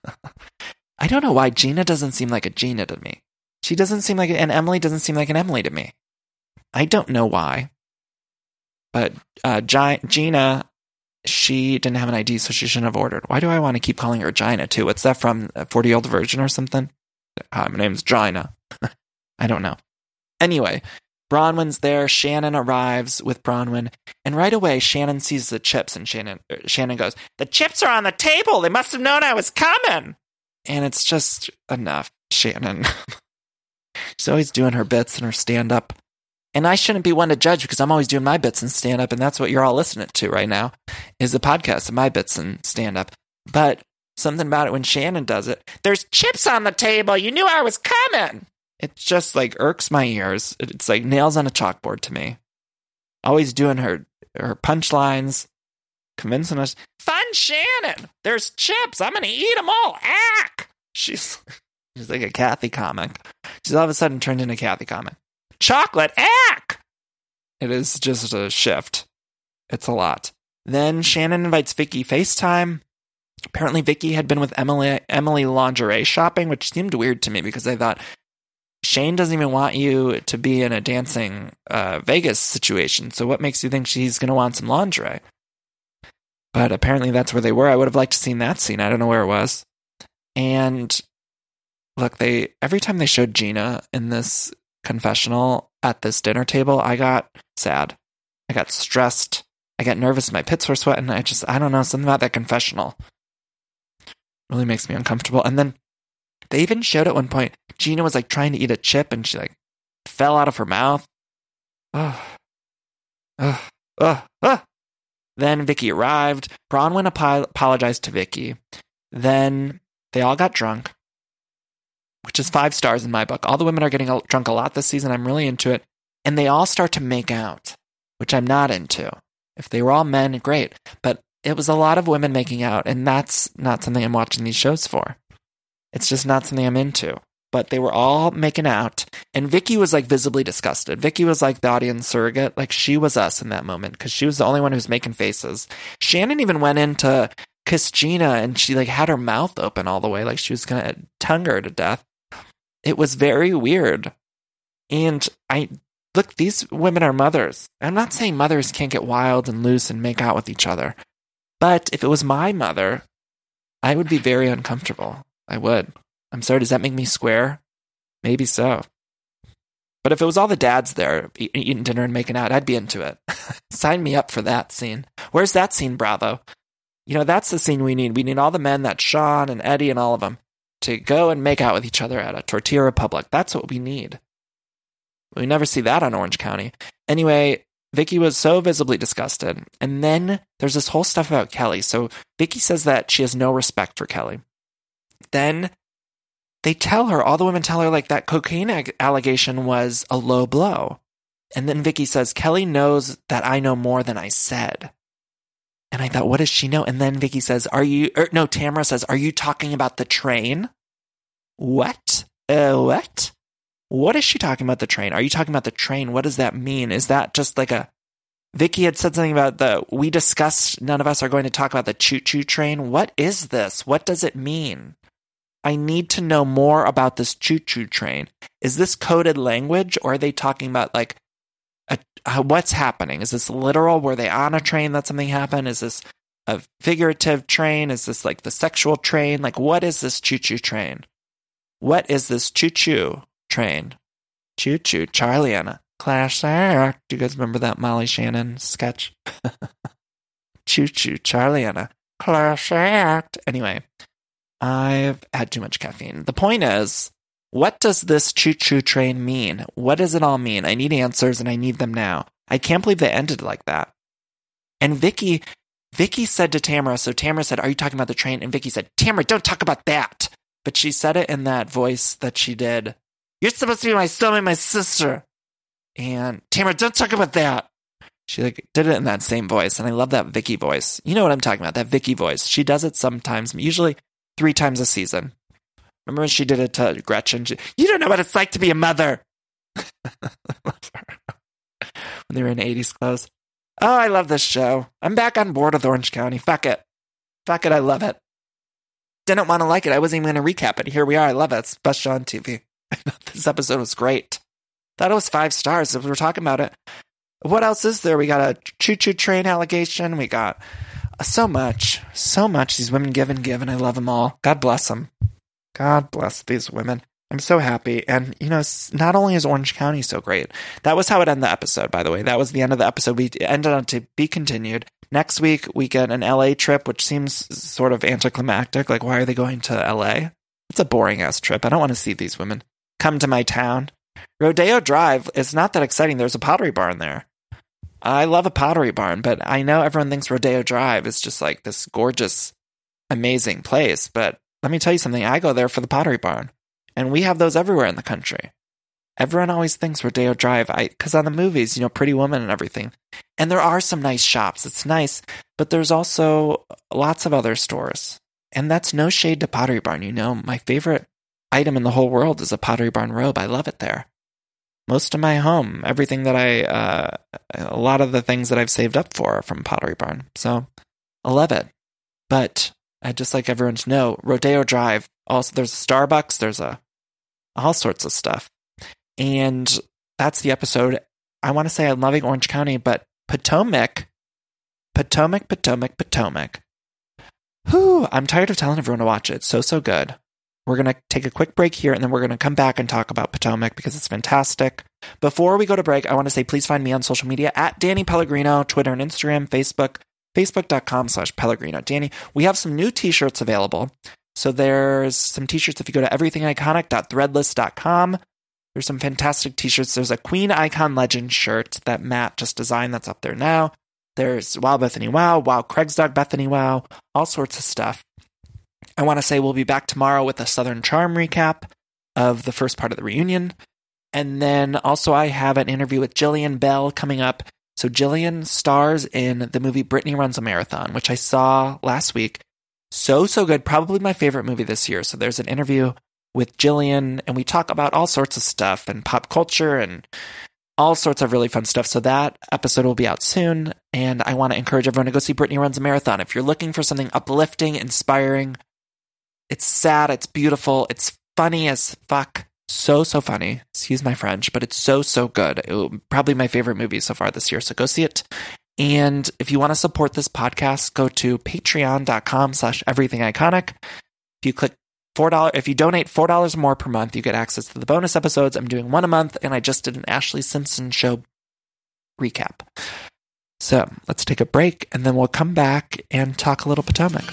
Speaker 1: I don't know why Gina doesn't seem like a Gina to me. She doesn't seem like, and Emily doesn't seem like an Emily to me. I don't know why. But uh, Gi- Gina, she didn't have an I D, so she shouldn't have ordered. Why do I want to keep calling her Gina, too? What's that from, a forty-year-old virgin or something? Hi, my name's Gina. I don't know. Anyway, Bronwyn's there. Shannon arrives with Bronwyn. And right away, Shannon sees the chips, and Shannon, Shannon goes, "The chips are on the table. They must have known I was coming." And it's just enough, Shannon. She's always doing her bits and her stand-up. And I shouldn't be one to judge because I'm always doing my bits and stand-up, and that's what you're all listening to right now, is the podcast of my bits and stand-up. But something about it when Shannon does it, "There's chips on the table. You knew I was coming." It just, like, irks my ears. It's like nails on a chalkboard to me. Always doing her, her punchlines, convincing us, "Fun Shannon. There's chips. I'm going to eat them all. Ack." She's, she's like a Kathy comic. She's all of a sudden turned into Kathy comic. "Chocolate, ack!" It is just a shift. It's a lot. Then Shannon invites Vicky FaceTime. Apparently Vicky had been with Emily Emily lingerie shopping, which seemed weird to me because I thought, Shane doesn't even want you to be in a dancing uh, Vegas situation, so what makes you think she's going to want some lingerie? But apparently that's where they were. I would have liked to have seen that scene. I don't know where it was. And look, they every time they showed Gina in this confessional at this dinner table, I got sad. I got stressed. I got nervous. My pits were sweating. I just, I don't know, something about that confessional really makes me uncomfortable. And then they even showed at one point, Gina was like trying to eat a chip and she like fell out of her mouth. Oh, oh, oh, oh. Then Vicky arrived. Bronwyn apo- apologized to Vicky. Then they all got drunk, which is five stars in my book. All the women are getting drunk a lot this season. I'm really into it. And they all start to make out, which I'm not into. If they were all men, great. But it was a lot of women making out, and that's not something I'm watching these shows for. It's just not something I'm into. But they were all making out, and Vicky was like visibly disgusted. Vicky was like the audience surrogate. Like she was us in that moment because she was the only one who was making faces. Shannon even went in to kiss Gina, and she like had her mouth open all the way, like she was going to tongue her to death. It was very weird. And I look, these women are mothers. I'm not saying mothers can't get wild and loose and make out with each other. But if it was my mother, I would be very uncomfortable. I would. I'm sorry, does that make me square? Maybe so. But if it was all the dads there eat, eating dinner and making out, I'd be into it. Sign me up for that scene. Where's that scene, Bravo? You know, that's the scene we need. We need all the men, that Sean and Eddie and all of them, to go and make out with each other at a Tortilla Republic. That's what we need. We never see that on Orange County. Anyway, Vicky was so visibly disgusted. And then there's this whole stuff about Kelly. So Vicky says that she has no respect for Kelly. Then they tell her, all the women tell her, like, that cocaine ag- allegation was a low blow. And then Vicky says, Kelly knows that I know more than I said. And I thought, what does she know? And then Vicky says, are you, er, no, Tamara says, are you talking about the train? What? Uh, what? What is she talking about the train? Are you talking about the train? What does that mean? Is that just like a, Vicky had said something about the, we discussed, none of us are going to talk about the choo-choo train. What is this? What does it mean? I need to know more about this choo-choo train. Is this coded language, or are they talking about like a, uh, what's happening? Is this literal? Were they on a train that something happened? Is this a figurative train? Is this like the sexual train? Like, what is this choo-choo train? What is this choo-choo train? Choo-choo, Charlie Anna. Class act. Do you guys remember that Molly Shannon sketch? Choo-choo, Charlie Anna. Class act. Anyway. I've had too much caffeine. The point is, what does this choo-choo train mean? What does it all mean? I need answers, and I need them now. I can't believe they ended like that. And Vicky, Vicky said to Tamara, so Tamara said, are you talking about the train? And Vicky said, Tamara, don't talk about that. But she said it in that voice that she did. You're supposed to be my soulmate, my sister. And Tamara, don't talk about that. She like did it in that same voice, and I love that Vicky voice. You know what I'm talking about, that Vicky voice. She does it sometimes, usually three times a season. Remember when she did it to Gretchen? She, you don't know what it's like to be a mother. When they were in eighties clothes. Oh, I love this show. I'm back on board with Orange County. Fuck it. Fuck it, I love it. didn't want to like it. I wasn't even going to recap it. Here we are. I love it. It's best show on T V. This episode was great. Thought it was five stars if we were talking about it. What else is there? We got a choo-choo train allegation. We got so much, so much. These women give and give, and I love them all. God bless them. God bless these women. I'm so happy. And, you know, not only is Orange County so great, that was how it ended the episode, by the way. That was the end of the episode. We ended on to be continued. Next week, we get an L A trip, which seems sort of anticlimactic. Like, why are they going to L A? It's a boring-ass trip. I don't want to see these women come to my town. Rodeo Drive is not that exciting. There's a Pottery Barn there. I love a Pottery Barn, but I know everyone thinks Rodeo Drive is just like this gorgeous, amazing place. But let me tell you something. I go there for the Pottery Barn. And we have those everywhere in the country. Everyone always thinks Rodeo Drive, I because on the movies, you know, Pretty Woman and everything. And there are some nice shops. It's nice. But there's also lots of other stores. And that's no shade to Pottery Barn. You know, my favorite item in the whole world is a Pottery Barn robe. I love it there. Most of my home, everything that I, uh, a lot of the things that I've saved up for are from Pottery Barn. So I love it. But I'd just like everyone to know, Rodeo Drive, also there's a Starbucks, there's a all sorts of stuff. And that's the episode. I want to say I'm loving Orange County, but Potomac, Potomac, Potomac, Potomac. Whew, I'm tired of telling everyone to watch it. It's so, so good. We're going to take a quick break here, and then we're going to come back and talk about Potomac because it's fantastic. Before we go to break, I want to say please find me on social media at Danny Pellegrino, Twitter and Instagram, Facebook, facebook.com slash Pellegrino. Danny, we have some new t-shirts available. So there's some t-shirts if you go to everything iconic dot threadless dot com. There's some fantastic t-shirts. There's a Queen Icon Legend shirt that Matt just designed that's up there now. There's Wow Bethany Wow, Wow Craig's Dog Bethany Wow, all sorts of stuff. I want to say we'll be back tomorrow with a Southern Charm recap of the first part of the reunion. And then also I have an interview with Jillian Bell coming up. So Jillian stars in the movie Brittany Runs a Marathon, which I saw last week. So, so good. Probably my favorite movie this year. So there's an interview with Jillian, and we talk about all sorts of stuff and pop culture and all sorts of really fun stuff. So that episode will be out soon. And I want to encourage everyone to go see Brittany Runs a Marathon. If you're looking for something uplifting, inspiring, it's sad, it's beautiful, it's funny as fuck. So, so funny. Excuse my French, but it's so, so good. It, probably my favorite movie so far this year. So go see it. And if you want to support this podcast, go to patreon.com slash everythingiconic. If you click four dollars, if you donate four dollars more per month, you get access to the bonus episodes. I'm doing one a month, and I just did an Ashley Simpson show recap. So let's take a break, and then we'll come back and talk a little Potomac.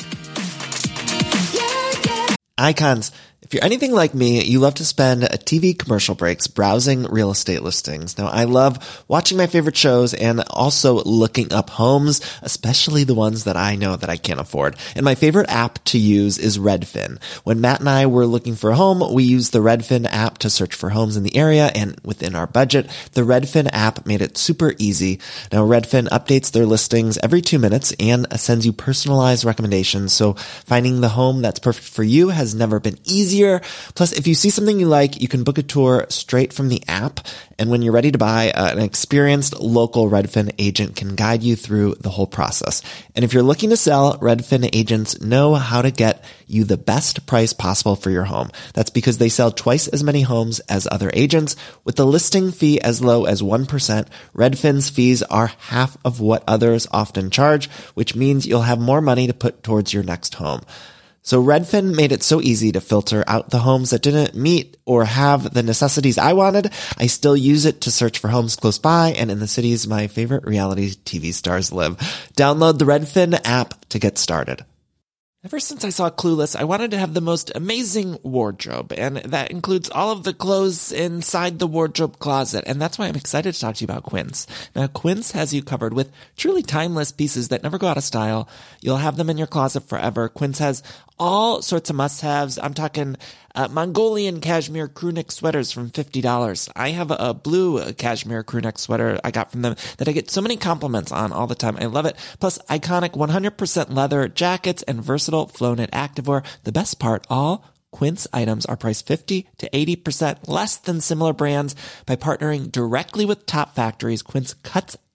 Speaker 5: Icons. If you're anything like me, you love to spend T V commercial breaks browsing real estate listings. Now, I love watching my favorite shows and also looking up homes, especially the ones that I know that I can't afford. And my favorite app to use is Redfin. When Matt and I were looking for a home, we used the Redfin app to search for homes in the area and within our budget. The Redfin app made it super easy. Now, Redfin updates their listings every two minutes and sends you personalized recommendations. So finding the home that's perfect for you has never been easier. Plus, if you see something you like, you can book a tour straight from the app. And when you're ready to buy, uh, an experienced local Redfin agent can guide you through the whole process. And if you're looking to sell, Redfin agents know how to get you the best price possible for your home. That's because they sell twice as many homes as other agents. With the listing fee as low as one percent, Redfin's fees are half of what others often charge, which means you'll have more money to put towards your next home. So Redfin made it so easy to filter out the homes that didn't meet or have the necessities I wanted. I still use it to search for homes close by and in the cities my favorite reality T V stars live. Download the Redfin app to get started.
Speaker 1: Ever since I saw Clueless, I wanted to have the most amazing wardrobe, and that includes all of the clothes inside the wardrobe closet, and that's why I'm excited to talk to you about Quince. Now, Quince has you covered with truly timeless pieces that never go out of style. You'll have them in your closet forever. Quince has all sorts of must-haves. I'm talking uh, Mongolian cashmere crewneck sweaters from fifty dollars. I have a, a blue uh, cashmere crewneck sweater I got from them that I get so many compliments on all the time. I love it. Plus, iconic one hundred percent leather jackets and versatile flow-knit activewear. The best part, all Quince items are priced fifty to eighty percent less than similar brands. By partnering directly with top factories, Quince cuts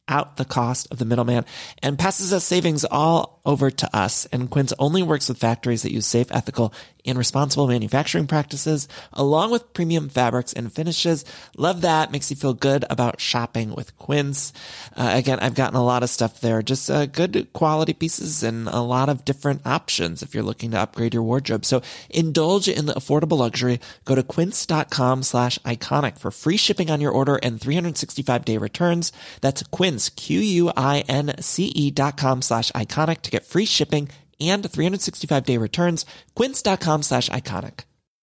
Speaker 5: out the cost of the middleman and passes us savings all over to us. And Quince only works with factories that use safe, ethical, and responsible manufacturing practices, along with premium fabrics and finishes. Love that. Makes you feel good about shopping with Quince. Uh, again, I've gotten a lot of stuff there, just uh, good quality pieces and a lot of different options if you're looking to upgrade your wardrobe. So indulge in the affordable luxury. Go to quince.com slash iconic for free shipping on your order and three sixty-five day returns. That's Quince, Q-U-I-N-C-E dot com slash iconic to get free shipping and three sixty-five day returns. Quince.com slash iconic.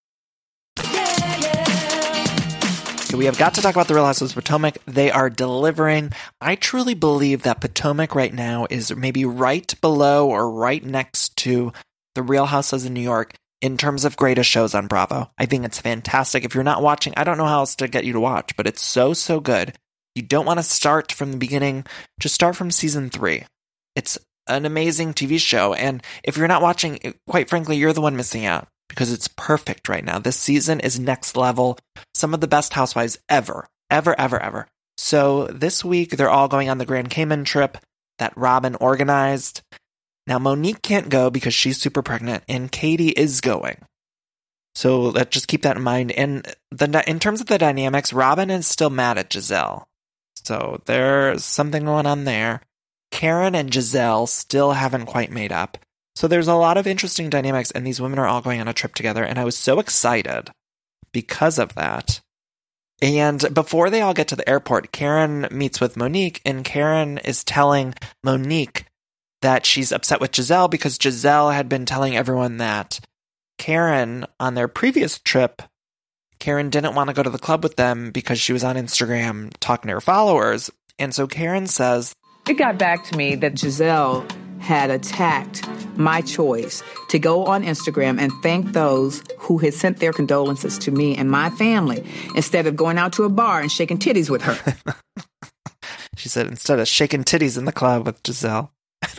Speaker 5: So we have got to talk about the Real Housewives of Potomac. They are delivering. I truly believe that Potomac right now is maybe right below or right next to the Real Housewives of New York in terms of greatest shows on Bravo. I think it's fantastic. If you're not watching, I don't know how else to get you to watch, but it's so, so good. You don't want to start from the beginning. Just start from season three. It's an amazing T V show. And if you're not watching, quite frankly, you're the one missing out because it's perfect right now. This season is next level. Some of the best housewives ever, ever, ever, ever. So this week, they're all going on the Grand Cayman trip that Robin organized. Now, Monique can't go because she's super pregnant, and Katie is going. So let's just keep that in mind. And the, in terms of the dynamics, Robin is still mad at Giselle. So there's something going on there. Karen and Giselle still haven't quite made up. So there's a lot of interesting dynamics, and these women are all going on a trip together, and I was so excited because of that. And before they all get to the airport, Karen meets with Monique, and Karen is telling Monique that she's upset with Giselle because Giselle had been telling everyone that Karen, on their previous trip, Karen didn't want to go to the club with them because she was on Instagram talking to her followers. And so Karen says,
Speaker 6: it got back to me that Giselle had attacked my choice to go on Instagram and thank those who had sent their condolences to me and my family instead of going out to a bar and shaking titties with her.
Speaker 1: She said, instead of shaking titties in the club with Giselle.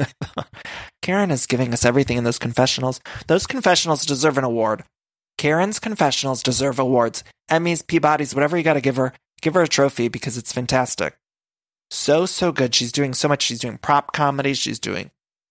Speaker 1: Karen is giving us everything in those confessionals. Those confessionals deserve an award. Karen's confessionals deserve awards. Emmys, Peabodys, whatever you got to give her, give her a trophy because it's fantastic. So, so good. She's doing so much. She's doing prop comedy. She's doing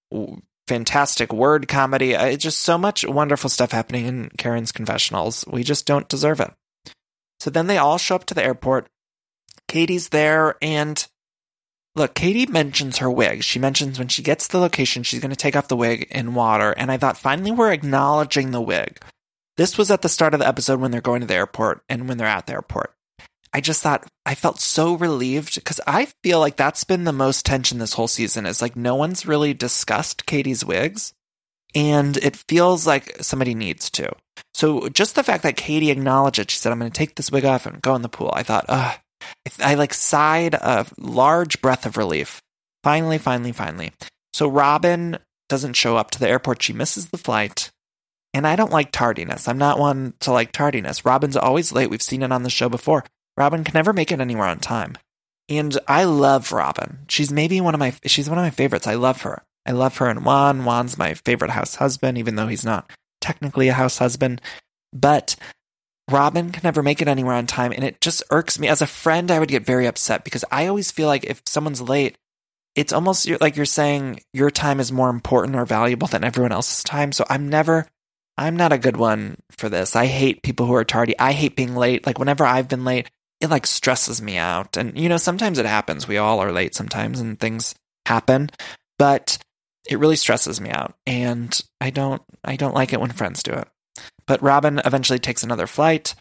Speaker 1: fantastic word comedy. It's just so much wonderful stuff happening in Karen's confessionals. We just don't deserve it. So then they all show up to the airport. Katie's there, and look, Katie mentions her wig. She mentions when she gets to the location, she's going to take off the wig in water. And I thought, finally, we're acknowledging the wig. This was at the start of the episode when they're going to the airport and when they're at the airport. I just thought, I felt so relieved because I feel like that's been the most tension this whole season is like no one's really discussed Katie's wigs. And it feels like somebody needs to. So just the fact that Katie acknowledged it, she said, I'm going to take this wig off and go in the pool. I thought, ugh. I like sighed a large breath of relief. Finally, finally, finally. So Robin doesn't show up to the airport. She misses the flight. And I don't like tardiness. I'm not one to like tardiness. Robin's always late. We've seen it on the show before. Robin can never make it anywhere on time. And I love Robin. She's maybe one of my, she's one of my favorites. I love her. I love her and Juan. Juan's my favorite house husband, even though he's not technically a house husband. But Robin can never make it anywhere on time, and it just irks me. As a friend, I would get very upset because I always feel like if someone's late, it's almost like you're saying your time is more important or valuable than everyone else's time. So I'm never, I'm not a good one for this. I hate people who are tardy. I hate being late. Like whenever I've been late, it like stresses me out. And, you know, sometimes it happens. We all are late sometimes and things happen, but it really stresses me out. And I don't, I don't like it when friends do it. But Robin eventually takes another flight.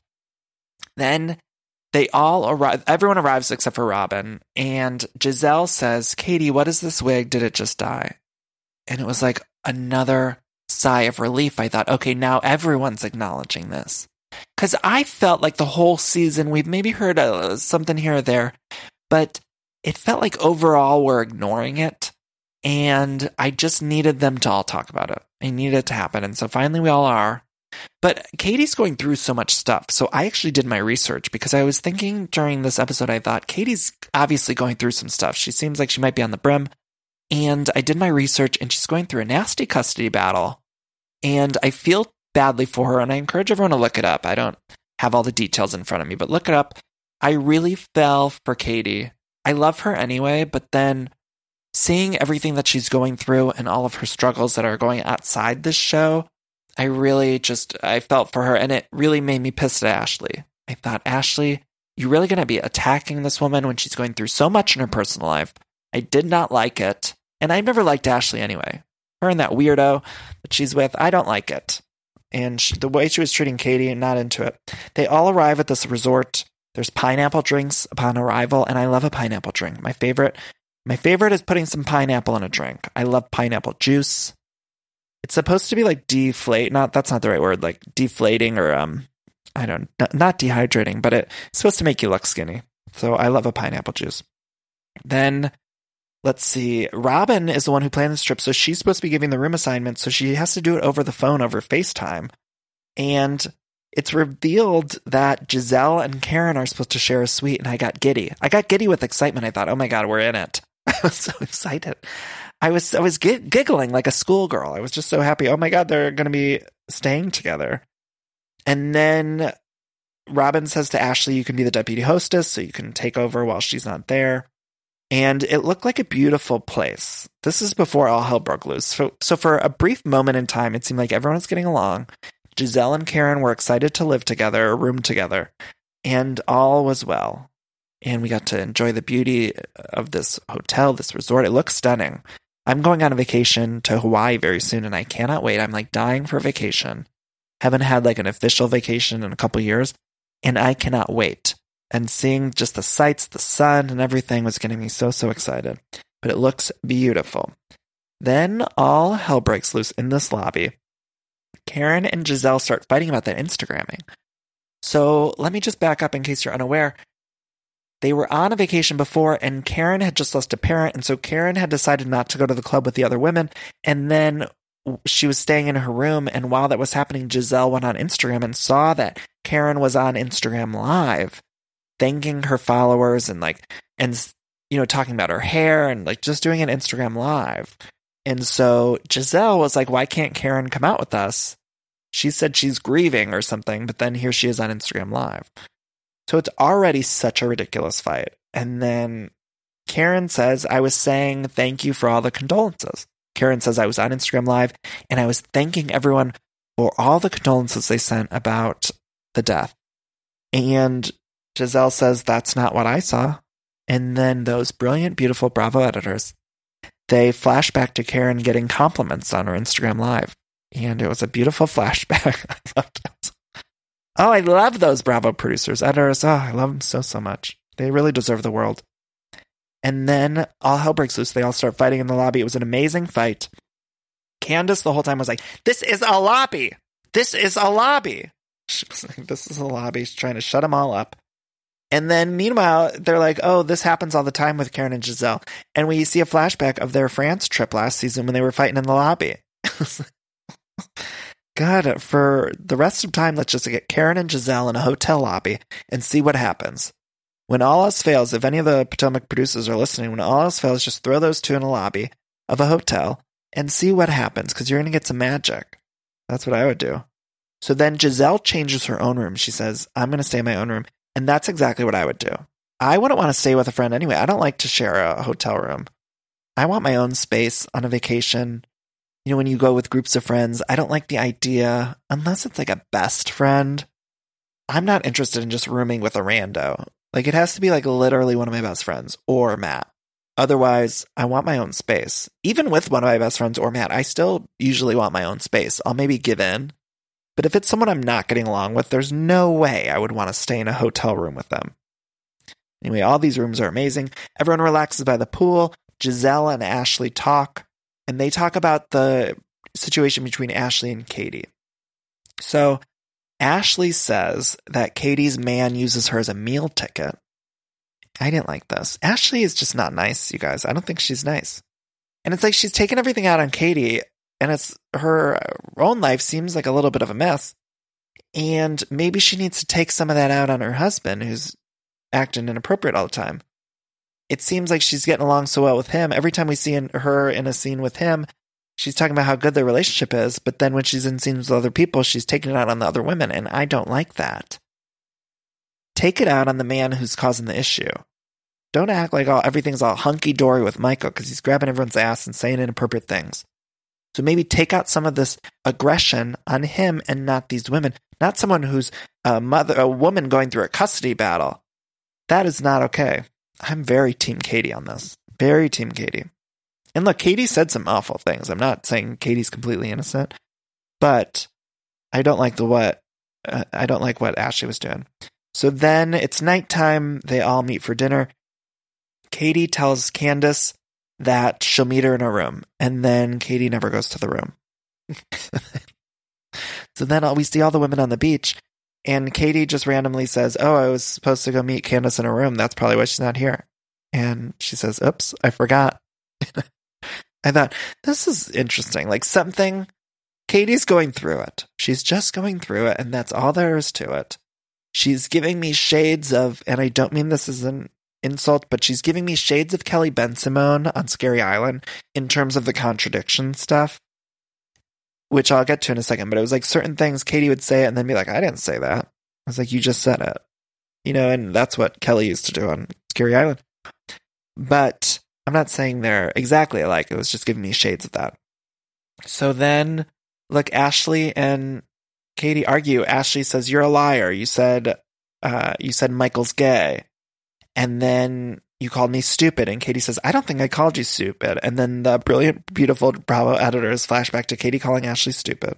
Speaker 1: Then they all arrive. Everyone arrives except for Robin. And Giselle says, Katie, what is this wig? Did it just die? And it was like another sigh of relief. I thought, okay, now everyone's acknowledging this. Because I felt like the whole season, we've maybe heard uh, something here or there, but it felt like overall we're ignoring it. And I just needed them to all talk about it. I needed it to happen. And so finally we all are. But Katie's going through so much stuff. So I actually did my research because I was thinking during this episode, I thought Katie's obviously going through some stuff. She seems like she might be on the brim. And I did my research and she's going through a nasty custody battle. And I feel badly for her. And I encourage everyone to look it up. I don't have all the details in front of me, but look it up. I really fell for Katie. I I love her anyway, but then seeing everything that she's going through and all of her struggles that are going outside this show, I really just, I felt for her, and it really made me pissed at Ashley. I thought, Ashley, you're really going to be attacking this woman when she's going through so much in her personal life. I did not like it. And I never liked Ashley anyway. Her and that weirdo that she's with, I don't like it. And she, the way she was treating Katie, not into it. They all arrive at this resort. There's pineapple drinks upon arrival, and I love a pineapple drink. My favorite, my favorite is putting some pineapple in a drink. I love pineapple juice. It's supposed to be like deflate, not, that's not the right word, like deflating or, um, I don't, not, not dehydrating, but it's supposed to make you look skinny. So I love a pineapple juice. Then, let's see, Robin is the one who planned this trip, so she's supposed to be giving the room assignment, so she has to do it over the phone, over FaceTime. And it's revealed that Giselle and Karen are supposed to share a suite, and I got giddy. I got giddy with excitement. I thought, oh my God, we're in it. I was so excited. I was I was g- giggling like a schoolgirl. I was just so happy. Oh my God, they're going to be staying together. And then Robin says to Ashley, you can be the deputy hostess, so you can take over while she's not there. And it looked like a beautiful place. This is before all hell broke loose. So, so for a brief moment in time, it seemed like everyone was getting along. Giselle and Karen were excited to live together, a room together, and all was well. And we got to enjoy the beauty of this hotel, this resort. It looks stunning. I'm going on a vacation to Hawaii very soon, and I cannot wait. I'm like dying for a vacation. Haven't had like an official vacation in a couple years, and I cannot wait. And seeing just the sights, the sun, and everything was getting me so, so excited. But it looks beautiful. Then all hell breaks loose in this lobby. Karen and Giselle start fighting about that Instagramming. So let me just back up in case you're unaware. They were on a vacation before, and Karen had just lost a parent, and so Karen had decided not to go to the club with the other women, and then she was staying in her room, and while that was happening, Giselle went on Instagram and saw that Karen was on Instagram Live, thanking her followers and like, and, you know, talking about her hair and like just doing an Instagram Live. And so Giselle was like, why can't Karen come out with us? She said she's grieving or something, but then here she is on Instagram Live. So it's already such a ridiculous fight. And then Karen says, I was saying thank you for all the condolences. Karen says I was on Instagram Live and I was thanking everyone for all the condolences they sent about the death. And Giselle says, that's not what I saw. And then those brilliant, beautiful Bravo editors, they flash back to Karen getting compliments on her Instagram Live. And it was a beautiful flashback. I loved it. Oh, I love those Bravo producers, editors. Oh, I love them so, so much. They really deserve the world. And then all hell breaks loose. They all start fighting in the lobby. It was an amazing fight. Candace the whole time was like, this is a lobby. This is a lobby. She was like, this is a lobby. She's trying to shut them all up. And then meanwhile, they're like, oh, this happens all the time with Karen and Giselle. And we see a flashback of their France trip last season when they were fighting in the lobby. God, for the rest of time, let's just get Karen and Giselle in a hotel lobby and see what happens. When all else fails, if any of the Potomac producers are listening, when all else fails, just throw those two in a lobby of a hotel and see what happens, because you're going to get some magic. That's what I would do. So then Giselle changes her own room. She says, I'm going to stay in my own room. And that's exactly what I would do. I wouldn't want to stay with a friend anyway. I don't like to share a hotel room. I want my own space on a vacation. You know, when you go with groups of friends, I don't like the idea, unless it's like a best friend. I'm not interested in just rooming with a rando. Like, it has to be like literally one of my best friends or Matt. Otherwise, I want my own space. Even with one of my best friends or Matt, I still usually want my own space. I'll maybe give in. But if it's someone I'm not getting along with, there's no way I would want to stay in a hotel room with them. Anyway, all these rooms are amazing. Everyone relaxes by the pool. Giselle and Ashley talk. And they talk about the situation between Ashley and Katie. So Ashley says that Katie's man uses her as a meal ticket. I didn't like this. Ashley is just not nice, you guys. I don't think she's nice. And it's like she's taking everything out on Katie, and it's her own life seems like a little bit of a mess. And maybe she needs to take some of that out on her husband, who's acting inappropriate all the time. It seems like she's getting along so well with him. Every time we see in, her in a scene with him, she's talking about how good their relationship is. But then when she's in scenes with other people, she's taking it out on the other women. And I don't like that. Take it out on the man who's causing the issue. Don't act like all everything's all hunky-dory with Michael because he's grabbing everyone's ass and saying inappropriate things. So maybe take out some of this aggression on him and not these women. Not someone who's a mother, a woman going through a custody battle. That is not okay. I'm very Team Katie on this. Very Team Katie. And look, Katie said some awful things. I'm not saying Katie's completely innocent, but I don't like the what. Uh, I don't like what Ashley was doing. So then it's nighttime. They all meet for dinner. Katie tells Candace that she'll meet her in a room, and then Katie never goes to the room. So then all, we see all the women on the beach, and Katie just randomly says, oh, I was supposed to go meet Candace in a room. That's probably why she's not here. And she says, oops, I forgot. I thought, this is interesting. Like something, Katie's going through it. She's just going through it, and that's all there is to it. She's giving me shades of, and I don't mean this as an insult, but she's giving me shades of Kelly Ben-Simone on Scary Island in terms of the contradiction stuff, which I'll get to in a second. But it was like certain things Katie would say it and then be like, I didn't say that. I was like, you just said it. You know, and that's what Kelly used to do on Scary Island. But I'm not saying they're exactly alike. It was just giving me shades of that. So then, look, Ashley and Katie argue. Ashley says, you're a liar. You said, uh, you said Michael's gay. And then you called me stupid. And Katie says, I don't think I called you stupid. And then the brilliant, beautiful Bravo editors flash back to Katie calling Ashley stupid.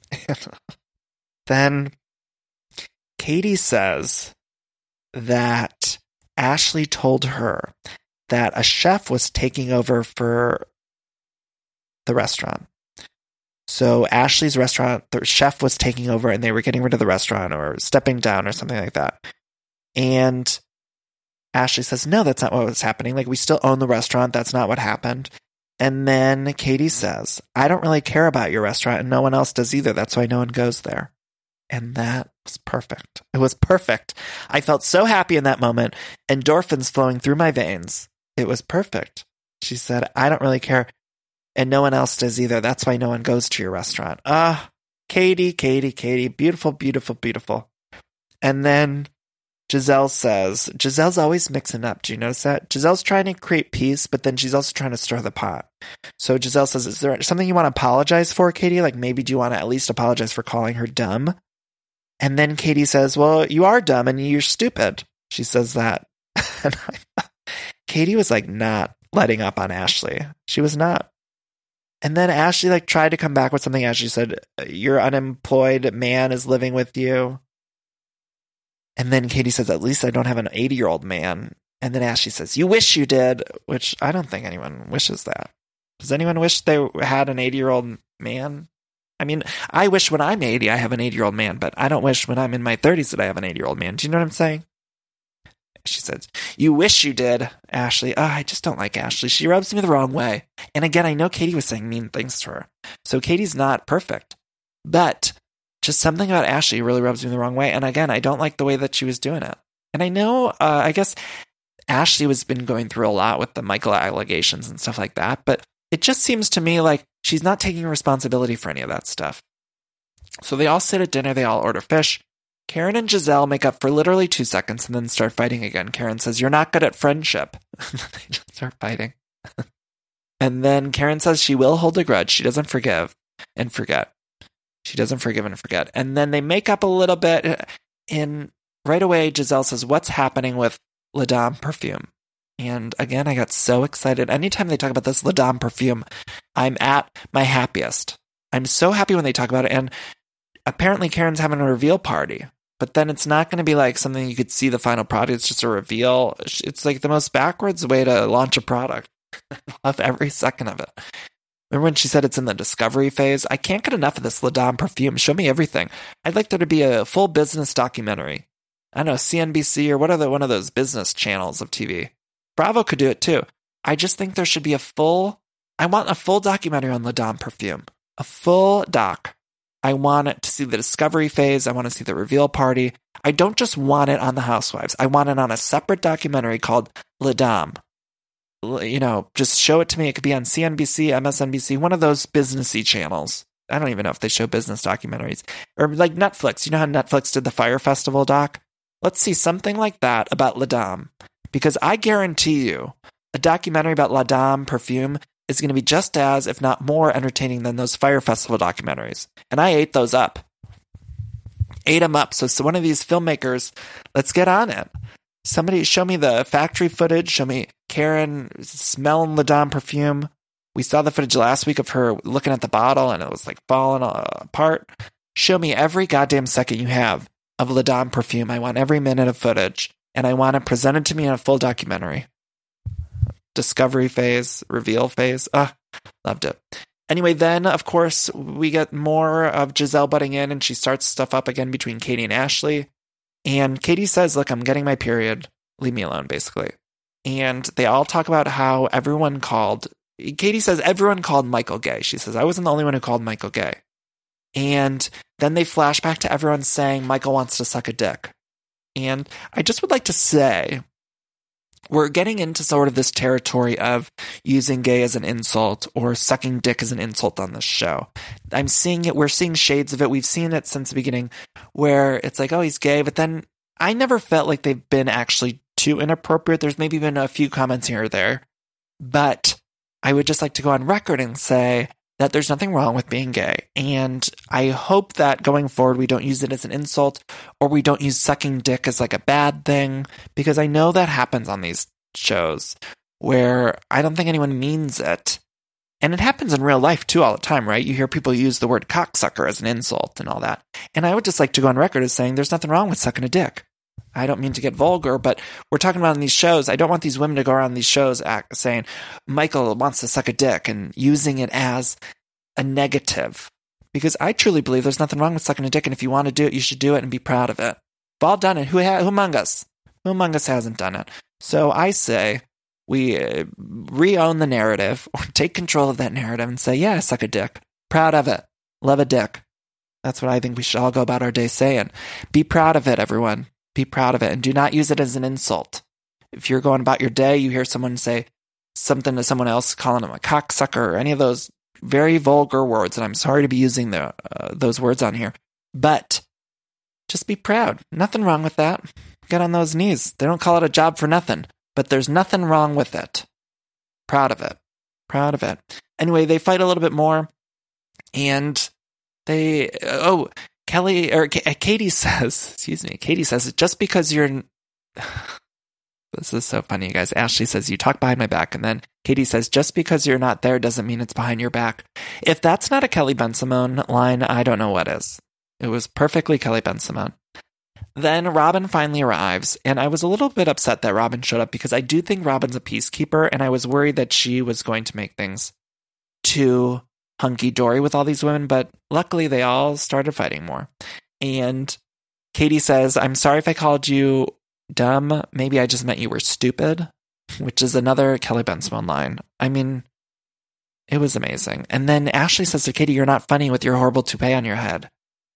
Speaker 1: Then Katie says that Ashley told her that a chef was taking over for the restaurant. So Ashley's restaurant, the chef was taking over and they were getting rid of the restaurant or stepping down or something like that. And Ashley says, no, that's not what was happening. Like, we still own the restaurant. That's not what happened. And then Katie says, I don't really care about your restaurant and no one else does either. That's why no one goes there. And that was perfect. It was perfect. I felt so happy in that moment. Endorphins flowing through my veins. It was perfect. She said, I don't really care. And no one else does either. That's why no one goes to your restaurant. Ah, uh, Katie, Katie, Katie. Beautiful, beautiful, beautiful. And then Giselle says, Giselle's always mixing up. Do you notice that? Giselle's trying to create peace, but then she's also trying to stir the pot. So Giselle says, is there something you want to apologize for, Katie? Like, maybe do you want to at least apologize for calling her dumb? And then Katie says, well, you are dumb and you're stupid. She says that. And I, Katie was like not letting up on Ashley. She was not. And then Ashley like tried to come back with something. Ashley said, your unemployed man is living with you. And then Katie says, at least I don't have an eighty-year-old man. And then Ashley says, you wish you did, which I don't think anyone wishes that. Does anyone wish they had an eighty-year-old man? I mean, I wish when I'm eighty, I have an eighty-year-old man, but I don't wish when I'm in my thirties that I have an eighty-year-old man. Do you know what I'm saying? She says, you wish you did, Ashley. Oh, I just don't like Ashley. She rubs me the wrong way. And again, I know Katie was saying mean things to her. So Katie's not perfect. But just something about Ashley really rubs me the wrong way. And again, I don't like the way that she was doing it. And I know, uh, I guess Ashley has been going through a lot with the Michael allegations and stuff like that. But it just seems to me like she's not taking responsibility for any of that stuff. So they all sit at dinner. They all order fish. Karen and Giselle make up for literally two seconds and then start fighting again. Karen says, you're not good at friendship. They just start fighting. And then Karen says she will hold a grudge. She doesn't forgive and forget. She doesn't forgive and forget. And then they make up a little bit. And right away, Giselle says, what's happening with La Dame perfume? And again, I got so excited. Anytime they talk about this La Dame perfume, I'm at my happiest. I'm so happy when they talk about it. And apparently Karen's having a reveal party. But then it's not going to be like something you could see the final product. It's just a reveal. It's like the most backwards way to launch a product. I love every second of it. Remember when she said it's in the discovery phase? I can't get enough of this La Dame perfume. Show me everything. I'd like there to be a full business documentary. I don't know, C N B C or what are the one of those business channels of T V? Bravo could do it too. I just think there should be a full, I want a full documentary on La Dame perfume. A full doc. I want it to see the discovery phase. I want to see the reveal party. I don't just want it on the Housewives. I want it on a separate documentary called La Dame. You know, just show it to me. It could be on C N B C, M S N B C, one of those businessy channels. I don't even know if they show business documentaries. Or like Netflix. You know how Netflix did the Fire Festival doc? Let's see something like that about La Dame. because I guarantee you a documentary about La Dame perfume is going to be just as, if not more, entertaining than those Fire Festival documentaries. And I ate those up. Ate them up. So, so one of these filmmakers, let's get on it. Somebody show me the factory footage. Show me Karen smelling La Dame perfume. We saw the footage last week of her looking at the bottle and it was like falling apart. Show me every goddamn second you have of La Dame perfume. I want every minute of footage. And I want it presented to me in a full documentary. Discovery phase, reveal phase. Ah, loved it. Anyway, then, of course, we get more of Giselle butting in, and she starts stuff up again between Katie and Ashley. And Katie says, look, I'm getting my period. Leave me alone, basically. And they all talk about how everyone called... Katie says everyone called Michael gay. She says, I wasn't the only one who called Michael gay. And then they flash back to everyone saying Michael wants to suck a dick. And I just would like to say... we're getting into sort of this territory of using gay as an insult or sucking dick as an insult on this show. I'm seeing it. We're seeing shades of it. We've seen it since the beginning where it's like, oh, he's gay. But then I never felt like they've been actually too inappropriate. There's maybe been a few comments here or there. But I would just like to go on record and say that there's nothing wrong with being gay. And I hope that going forward, we don't use it as an insult or we don't use sucking dick as like a bad thing, because I know that happens on these shows where I don't think anyone means it. And it happens in real life too all the time, right? You hear people use the word cocksucker as an insult and all that. And I would just like to go on record as saying there's nothing wrong with sucking a dick. I don't mean to get vulgar, but we're talking about in these shows. I don't want these women to go around these shows act, saying Michael wants to suck a dick and using it as a negative, because I truly believe there's nothing wrong with sucking a dick. And if you want to do it, you should do it and be proud of it. We've all done it. Who, ha- who among us? Who among us hasn't done it? So I say we uh, re-own the narrative or take control of that narrative and say, yeah, I suck a dick. Proud of it. Love a dick. That's what I think we should all go about our day saying. Be proud of it, everyone. Be proud of it, and do not use it as an insult. If you're going about your day, you hear someone say something to someone else, calling them a cocksucker or any of those very vulgar words, and I'm sorry to be using the, uh, those words on here, but just be proud. Nothing wrong with that. Get on those knees. They don't call it a job for nothing, but there's nothing wrong with it. Proud of it. Proud of it. Anyway, they fight a little bit more, and they, oh, Kelly, or K- Katie says, excuse me, Katie says, just because you're, this is so funny, you guys. Ashley says, you talk behind my back, and then Katie says, just because you're not there doesn't mean it's behind your back. If that's not a Kelly Ben-Simone line, I don't know what is. It was perfectly Kelly Ben-Simone. Then Robin finally arrives, and I was a little bit upset that Robin showed up because I do think Robin's a peacekeeper, and I was worried that she was going to make things too hunky-dory with all these women, but luckily they all started fighting more. And Katie says, I'm sorry if I called you dumb. Maybe I just meant you were stupid, which is another Kelly Ben-Simone line. I mean, it was amazing. And then Ashley says to Katie, you're not funny with your horrible toupee on your head.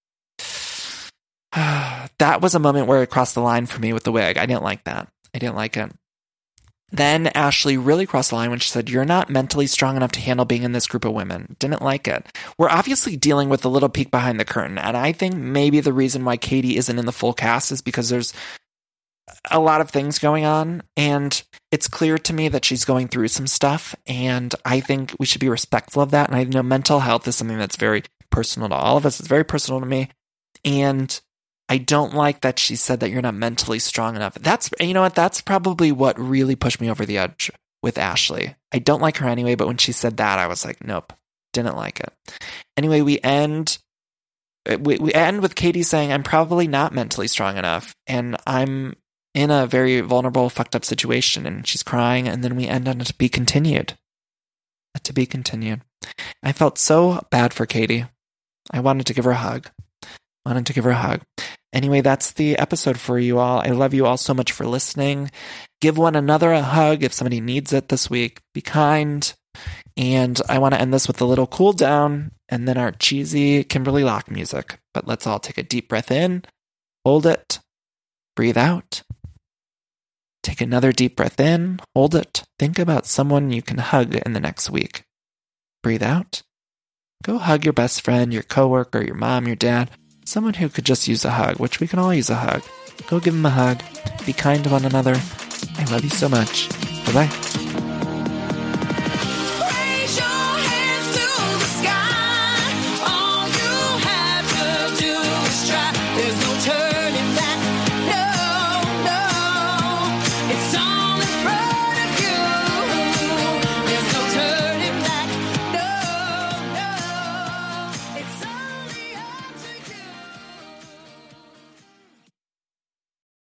Speaker 1: That was a moment where it crossed the line for me with the wig. I didn't like that. I didn't like it. Then Ashley really crossed the line when she said, you're not mentally strong enough to handle being in this group of women. Didn't like it. We're obviously dealing with a little peek behind the curtain. And I think maybe the reason why Katie isn't in the full cast is because there's a lot of things going on. And it's clear to me that she's going through some stuff. And I think we should be respectful of that. And I know mental health is something that's very personal to all of us. It's very personal to me. And I don't like that she said that you're not mentally strong enough. That's, you know what, that's probably what really pushed me over the edge with Ashley. I don't like her anyway, but when she said that, I was like, nope, didn't like it. Anyway, we end, we, we end with Katie saying, I'm probably not mentally strong enough, and I'm in a very vulnerable, fucked up situation, and she's crying, and then we end on a to be continued. A to be continued. I felt so bad for Katie. I wanted to give her a hug. Wanted to give her a hug. Anyway, that's the episode for you all. I love you all so much for listening. Give one another a hug if somebody needs it this week. Be kind. And I want to end this with a little cool down and then our cheesy Kimberly Locke music. But let's all take a deep breath in. Hold it. Breathe out. Take another deep breath in. Hold it. Think about someone you can hug in the next week. Breathe out. Go hug your best friend, your coworker, your mom, your dad. Someone who could just use a hug, which we can all use a hug. Go give them a hug. Be kind to one another. I love you so much. Bye-bye.
Speaker 3: Raise your hands to the sky. All you have to do is try. There's no turning.